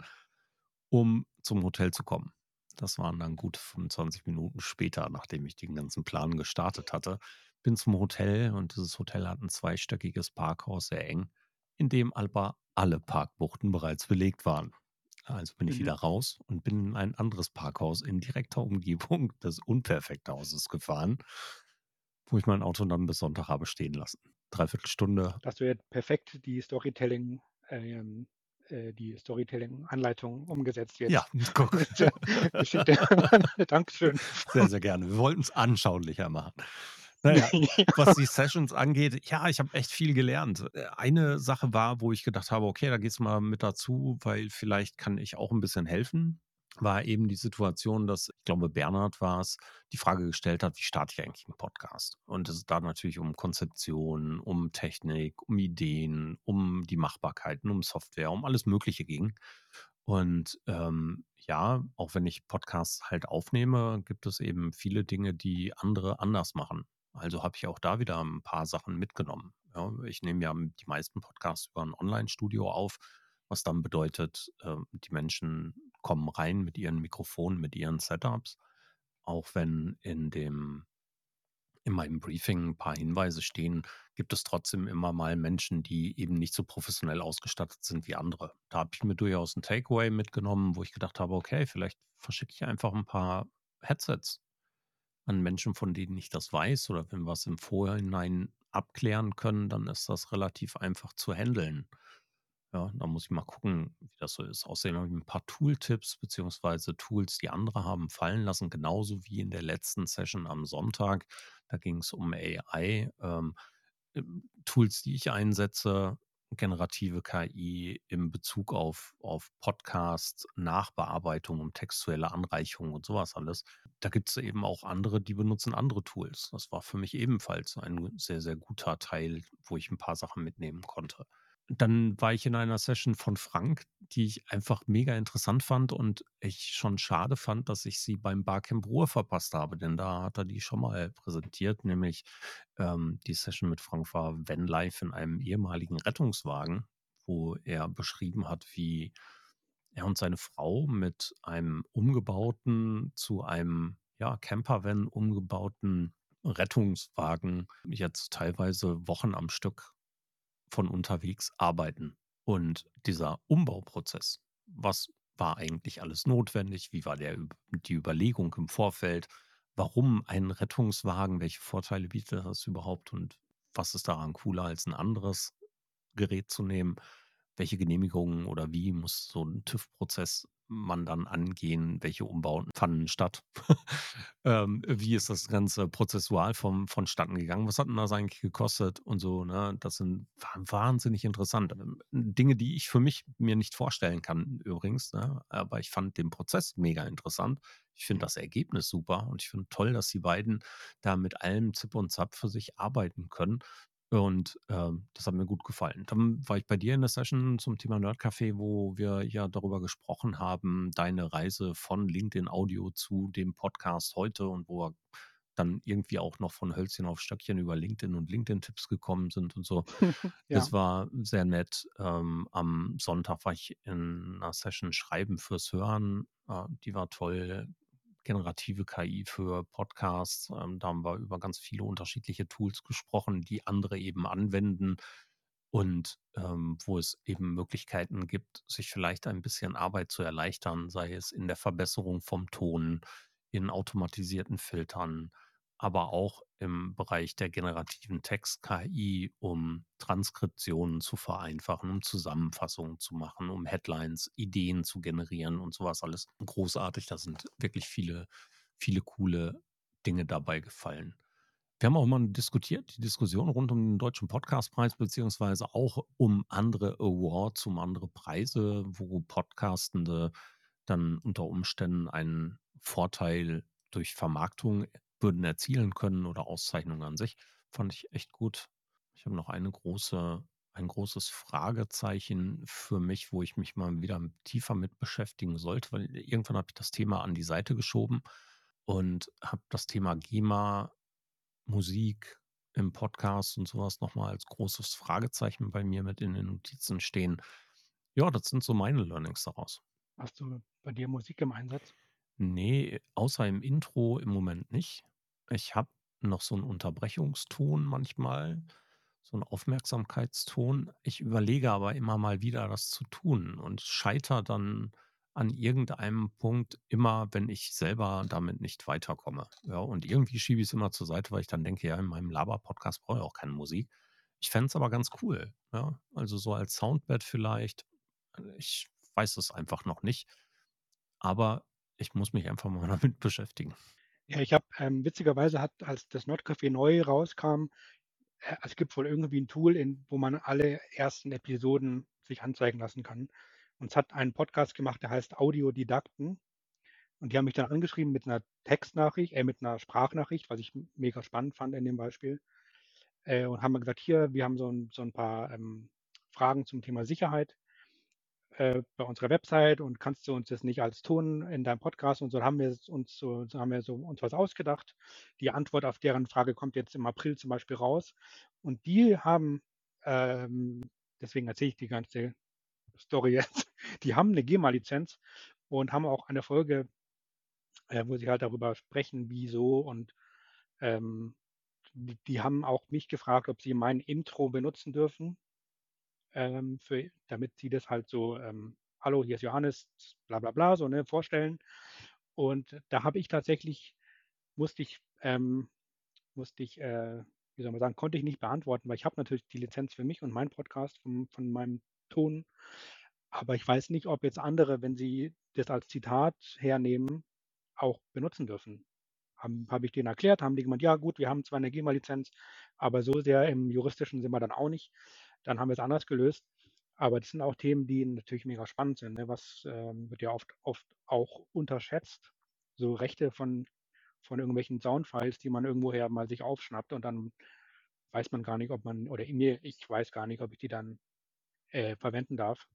um zum Hotel zu kommen. Das waren dann gut fünfundzwanzig Minuten später, nachdem ich den ganzen Plan gestartet hatte. Bin zum Hotel und dieses Hotel hat ein zweistöckiges Parkhaus, sehr eng, in dem aber alle Parkbuchten bereits belegt waren. Also bin ich Mhm. wieder raus und bin in ein anderes Parkhaus in direkter Umgebung des Unperfekthauses gefahren, wo ich mein Auto dann bis Sonntag habe stehen lassen. Dreiviertel Stunde. Da hast du ja perfekt die Storytelling, ähm, äh, die Storytelling-Anleitung umgesetzt Ja, jetzt guck. mit der Geschichte. Dankeschön. Sehr, sehr gerne. Wir wollten es anschaulicher machen. Naja, was die Sessions angeht, ja, ich habe echt viel gelernt. Äh, Eine Sache war, wo ich gedacht habe, okay, da gehst du mal mit dazu, weil vielleicht kann ich auch ein bisschen helfen, war eben die Situation, dass, ich glaube, Bernhard war es, die Frage gestellt hat, wie starte ich eigentlich einen Podcast? Und es da natürlich um Konzeption, um Technik, um Ideen, um die Machbarkeiten, um Software, um alles Mögliche ging. Und ähm, ja, auch wenn ich Podcasts halt aufnehme, gibt es eben viele Dinge, die andere anders machen. Also habe ich auch da wieder ein paar Sachen mitgenommen. Ja, ich nehme ja die meisten Podcasts über ein Online-Studio auf, was dann bedeutet, ähm, die Menschen kommen rein mit ihren Mikrofonen, mit ihren Setups. Auch wenn in dem in meinem Briefing ein paar Hinweise stehen, gibt es trotzdem immer mal Menschen, die eben nicht so professionell ausgestattet sind wie andere. Da habe ich mir durchaus ein Takeaway mitgenommen, wo ich gedacht habe, okay, vielleicht verschicke ich einfach ein paar Headsets an Menschen, von denen ich das weiß, oder wenn wir es im Vorhinein abklären können, dann ist das relativ einfach zu handeln. Ja, da muss ich mal gucken, wie das so ist. Außerdem habe ich ein paar Tooltips beziehungsweise Tools, die andere haben fallen lassen, genauso wie in der letzten Session am Sonntag. Da ging es um A I, ähm, ähm, Tools, die ich einsetze, generative K I in Bezug auf, auf Podcast, Nachbearbeitung, um textuelle Anreicherungen und sowas alles. Da gibt es eben auch andere, die benutzen andere Tools. Das war für mich ebenfalls ein sehr, sehr guter Teil, wo ich ein paar Sachen mitnehmen konnte. Dann war ich in einer Session von Frank, die ich einfach mega interessant fand und ich schon schade fand, dass ich sie beim Barcamp Ruhr verpasst habe, denn da hat er die schon mal präsentiert, nämlich ähm, die Session mit Frank war Vanlife in einem ehemaligen Rettungswagen, wo er beschrieben hat, wie er und seine Frau mit einem umgebauten, zu einem ja, Campervan umgebauten Rettungswagen jetzt teilweise Wochen am Stück von unterwegs arbeiten. Und dieser Umbauprozess, was war eigentlich alles notwendig? Wie war der, Üb- die Überlegung im Vorfeld? Warum ein Rettungswagen? Welche Vorteile bietet das überhaupt? Und was ist daran cooler als ein anderes Gerät zu nehmen? Welche Genehmigungen oder wie muss so ein TÜV-Prozess man dann angehen? Welche Umbauten fanden statt? ähm, wie ist das Ganze prozessual vom, vonstatten gegangen? Was hat denn das eigentlich gekostet und so? Ne? Das sind wa- wahnsinnig interessant. Ähm, Dinge, die ich für mich mir nicht vorstellen kann, übrigens. Ne? Aber ich fand den Prozess mega interessant. Ich finde das Ergebnis super und ich finde toll, dass die beiden da mit allem Zip und Zap für sich arbeiten können. Und, ähm, das hat mir gut gefallen. Dann war ich bei dir in der Session zum Thema Nerdcafé, wo wir ja darüber gesprochen haben, deine Reise von LinkedIn Audio zu dem Podcast heute und wo wir dann irgendwie auch noch von Hölzchen auf Stöckchen über LinkedIn und LinkedIn-Tipps gekommen sind und so. Ja. Das war sehr nett. Ähm, am Sonntag war ich in einer Session Schreiben fürs Hören. Äh, die war toll. generative K I für Podcasts. Ähm, da haben wir über ganz viele unterschiedliche Tools gesprochen, die andere eben anwenden und ähm, wo es eben Möglichkeiten gibt, sich vielleicht ein bisschen Arbeit zu erleichtern, sei es in der Verbesserung vom Ton, in automatisierten Filtern, aber auch im Bereich der generativen Text-K I, um Transkriptionen zu vereinfachen, um Zusammenfassungen zu machen, um Headlines, Ideen zu generieren und sowas alles. Großartig, da sind wirklich viele, viele coole Dinge dabei gefallen. Wir haben auch mal diskutiert, die Diskussion rund um den Deutschen Podcastpreis, beziehungsweise auch um andere Awards, um andere Preise, wo Podcastende dann unter Umständen einen Vorteil durch Vermarktung würden erzielen können oder Auszeichnungen an sich. Fand ich echt gut. Ich habe noch eine große, ein großes Fragezeichen für mich, wo ich mich mal wieder tiefer mit beschäftigen sollte, weil irgendwann habe ich das Thema an die Seite geschoben und habe das Thema GEMA, Musik im Podcast und sowas noch mal als großes Fragezeichen bei mir mit in den Notizen stehen. Ja, das sind so meine Learnings daraus. Hast du bei dir Musik im Einsatz? Nee, außer im Intro im Moment nicht. Ich habe noch so einen Unterbrechungston manchmal, so einen Aufmerksamkeitston. Ich überlege aber immer mal wieder, das zu tun und scheitere dann an irgendeinem Punkt immer, wenn ich selber damit nicht weiterkomme. Ja, und irgendwie schiebe ich es immer zur Seite, weil ich dann denke, ja, in meinem Laber-Podcast brauche ich auch keine Musik. Ich fände es aber ganz cool, ja. Also, so als Soundbed vielleicht. Ich weiß es einfach noch nicht, aber ich muss mich einfach mal damit beschäftigen. Ja, ich habe, ähm, witzigerweise hat, als das Nordcafé neu rauskam, äh, es gibt wohl irgendwie ein Tool, in wo man alle ersten Episoden sich anzeigen lassen kann. Und es hat einen Podcast gemacht, der heißt Audiodidakten. Und die haben mich dann angeschrieben mit einer Textnachricht, äh, mit einer Sprachnachricht, was ich m mega spannend fand in dem Beispiel, äh, und haben mir gesagt: „Hier, wir haben so ein so 'n paar, ähm, Fragen zum Thema Sicherheit, äh, bei unserer Website und kannst du uns das nicht als Ton in deinem Podcast?“ Und so haben wir es uns so so haben wir so uns was ausgedacht. Die Antwort auf deren Frage kommt jetzt im April zum Beispiel raus. Und die haben, ähm deswegen erzähle ich die ganze Story jetzt. Die haben eine GEMA-Lizenz und haben auch eine Folge, äh, wo sie halt darüber sprechen, wieso und, ähm, die die haben auch mich gefragt, ob sie mein Intro benutzen dürfen, ähm, für damit sie das halt so, ähm: „Hallo, hier ist Johannes, bla bla bla“, so, ne, vorstellen. Und da habe ich tatsächlich musste ich ähm, musste ich, äh, wie soll man sagen, konnte ich nicht beantworten, weil ich habe natürlich die Lizenz für mich und meinen Podcast vom von meinem Ton, aber ich weiß nicht, ob jetzt andere, wenn sie das als Zitat hernehmen, auch benutzen dürfen. Haben habe ich denen erklärt, haben die gemeint: „Ja gut, wir haben zwar eine GEMA-Lizenz, aber so sehr im Juristischen sind wir dann auch nicht.“ Dann haben wir es anders gelöst. Aber das sind auch Themen, die natürlich mega spannend sind, ne? Was, ähm, wird ja oft oft auch unterschätzt, so Rechte von von irgendwelchen Soundfiles, die man irgendwoher mal sich aufschnappt und dann weiß man gar nicht, ob man oder mir ich weiß gar nicht, ob ich die dann, äh, verwenden darf.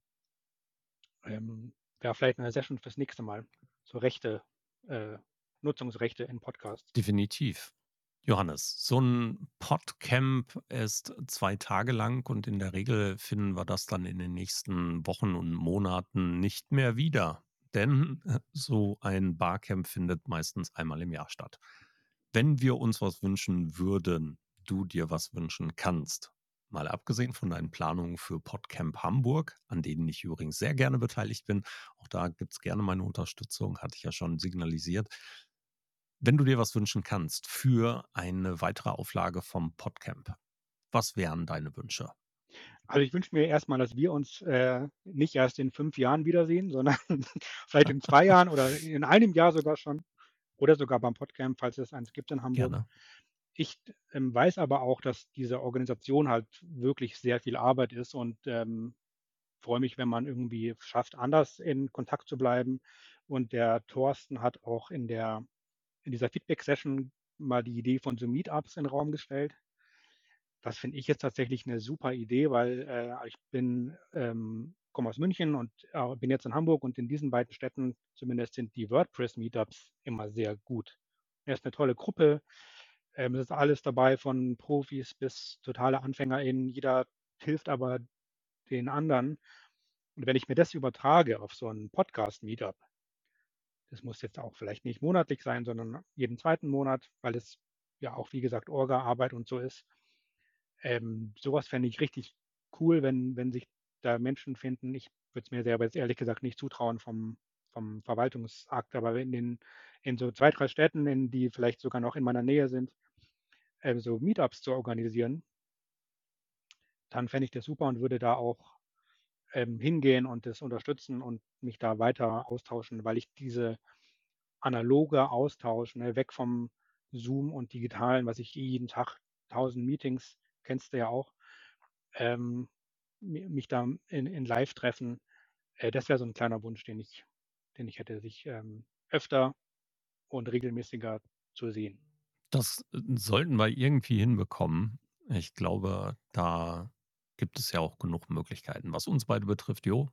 Ähm, Wäre vielleicht eine Session fürs nächste Mal. So Rechte, äh, Nutzungsrechte in Podcasts. Definitiv. Johannes, so ein Podcamp ist zwei Tage lang und in der Regel finden wir das dann in den nächsten Wochen und Monaten nicht mehr wieder, denn äh, so ein Barcamp findet meistens einmal im Jahr statt. Wenn wir uns was wünschen würden, du dir was wünschen kannst, mal abgesehen von deinen Planungen für Podcamp Hamburg, an denen ich übrigens sehr gerne beteiligt bin, auch da gibt es gerne meine Unterstützung, hatte ich ja schon signalisiert. Wenn du dir was wünschen kannst für eine weitere Auflage vom Podcamp, was wären deine Wünsche? Also, ich wünsche mir erst mal, dass wir uns, äh, nicht erst in fünf Jahren wiedersehen, sondern vielleicht in zwei Jahren oder in einem Jahr sogar schon oder sogar beim Podcamp, falls es eins gibt in Hamburg. Gerne. Ich, ähm, weiß aber auch, dass diese Organisation halt wirklich sehr viel Arbeit ist und, ähm, freue mich, wenn man irgendwie schafft, anders in Kontakt zu bleiben. Und der Thorsten hat auch in der in dieser Feedback-Session mal die Idee von so Meetups in 'n Raum gestellt. Das finde ich jetzt tatsächlich eine super Idee, weil, äh, ich bin ähm, komme aus München und, äh, bin jetzt in Hamburg und in diesen beiden Städten zumindest sind die WordPress-Meetups immer sehr gut. Er ist eine tolle Gruppe. Ähm, es ist alles dabei von Profis bis totale AnfängerInnen. Jeder hilft aber den anderen. Und wenn ich mir das übertrage auf so 'n Podcast-Meetup, Das muss jetzt auch vielleicht nicht monatlich sein, sondern jeden zweiten Monat, weil es ja auch, wie gesagt, Orga-Arbeit und so ist. Ähm, sowas fände ich richtig cool, wenn, wenn sich da Menschen finden. Ich würde es mir selber jetzt ehrlich gesagt nicht zutrauen vom, vom Verwaltungsakt, aber in den, in so zwei, drei Städten, in die vielleicht sogar noch in meiner Nähe sind, ähm, so Meetups zu organisieren, dann fände ich das super und würde da auch ähm, hingehen und das unterstützen und mich da weiter austauschen, weil ich diese analoge Austausch, ne, weg vom Zoom und Digitalen, was ich jeden Tag tausend Meetings, kennst du ja auch, ähm, mi- mich da in, in Live-Treffen, äh, das wäre so ein kleiner Wunsch, den ich, den ich hätte, sich ähm, öfter und regelmäßiger zu sehen. Das äh, sollten wir irgendwie hinbekommen. Ich glaube, da gibt es ja auch genug Möglichkeiten. Was uns beide betrifft, jo.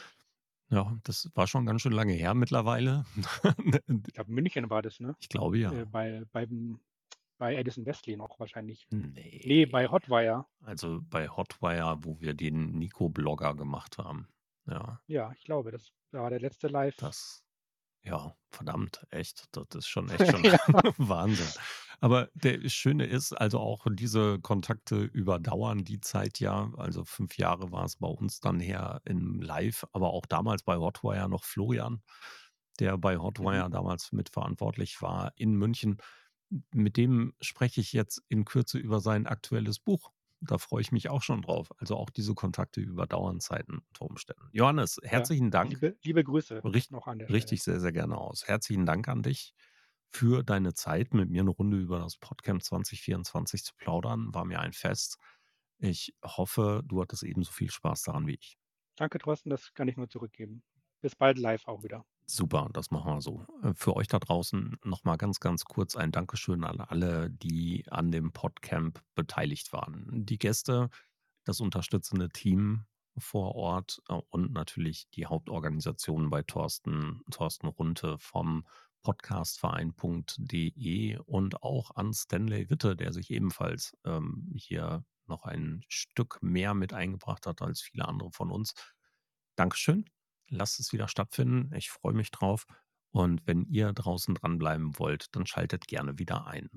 Ja, das war schon ganz schön lange her mittlerweile. Ich glaube, München war das, ne? Ich glaube Äh, ja. bei, beim, bei Edison Wesley noch wahrscheinlich. Nee. Nee, bei Hotwire. Also bei Hotwire, wo wir den Nico-Blogger gemacht haben. Ja, Ja, ich glaube, das war der letzte Live. das, ja, verdammt, echt. Das ist schon echt schon Ja. Wahnsinn. Aber der Schöne ist, also auch diese Kontakte überdauern die Zeit ja. Also fünf Jahre war es bei uns dann her im Live, aber auch damals bei Hotwire noch Florian, der bei Mhm. Hotwire damals mitverantwortlich war in München. Mit dem spreche ich jetzt in Kürze über sein aktuelles Buch. Da freue ich mich auch schon drauf. Also auch diese Kontakte überdauern Zeiten unter Umständen. Johannes, Ja, herzlichen Dank. liebe, liebe Grüße Richt, noch an der Stelle. richtig sehr, sehr gerne aus. Herzlichen Dank an dich für deine Zeit, mit mir eine Runde über das Podcamp zwanzig vierundzwanzig zu plaudern. War mir ein Fest. Ich hoffe, du hattest ebenso viel Spaß daran wie ich. Danke, Thorsten, das kann ich nur zurückgeben. Bis bald live auch wieder. Super, das machen wir so. Äh, Für euch da draußen nochmal ganz, ganz kurz ein Dankeschön an alle, die an dem Podcamp beteiligt waren. Die Gäste, das unterstützende Team vor Ort äh, und natürlich die Hauptorganisation bei Thorsten, Thorsten Runte vom podcastverein punkt de und auch an Stanley Witte, der sich ebenfalls ähm, hier noch ein Stück mehr mit eingebracht hat als viele andere von uns. Dankeschön. Lasst es wieder stattfinden. Ich freue mich drauf. Und wenn ihr draußen dranbleiben wollt, dann schaltet gerne wieder ein.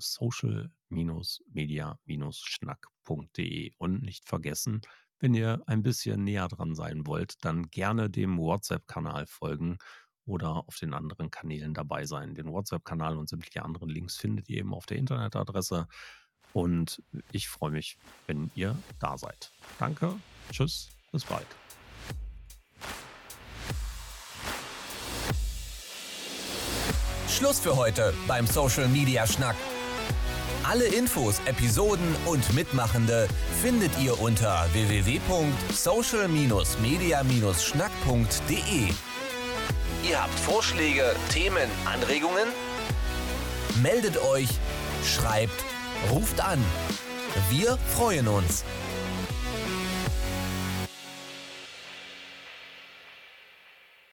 social-media-schnack punkt de. Und nicht vergessen, wenn ihr ein bisschen näher dran sein wollt, dann gerne dem WhatsApp-Kanal folgen oder auf den anderen Kanälen dabei sein. Den WhatsApp-Kanal und sämtliche anderen Links findet ihr eben auf der Internetadresse. Und ich freue mich, wenn ihr da seid. Danke, tschüss, bis bald. Schluss für heute beim Social Media Schnack. Alle Infos, Episoden und Mitmachende findet ihr unter w w w punkt social media schnack punkt de. Ihr habt Vorschläge, Themen, Anregungen? Meldet euch, schreibt, ruft an. Wir freuen uns.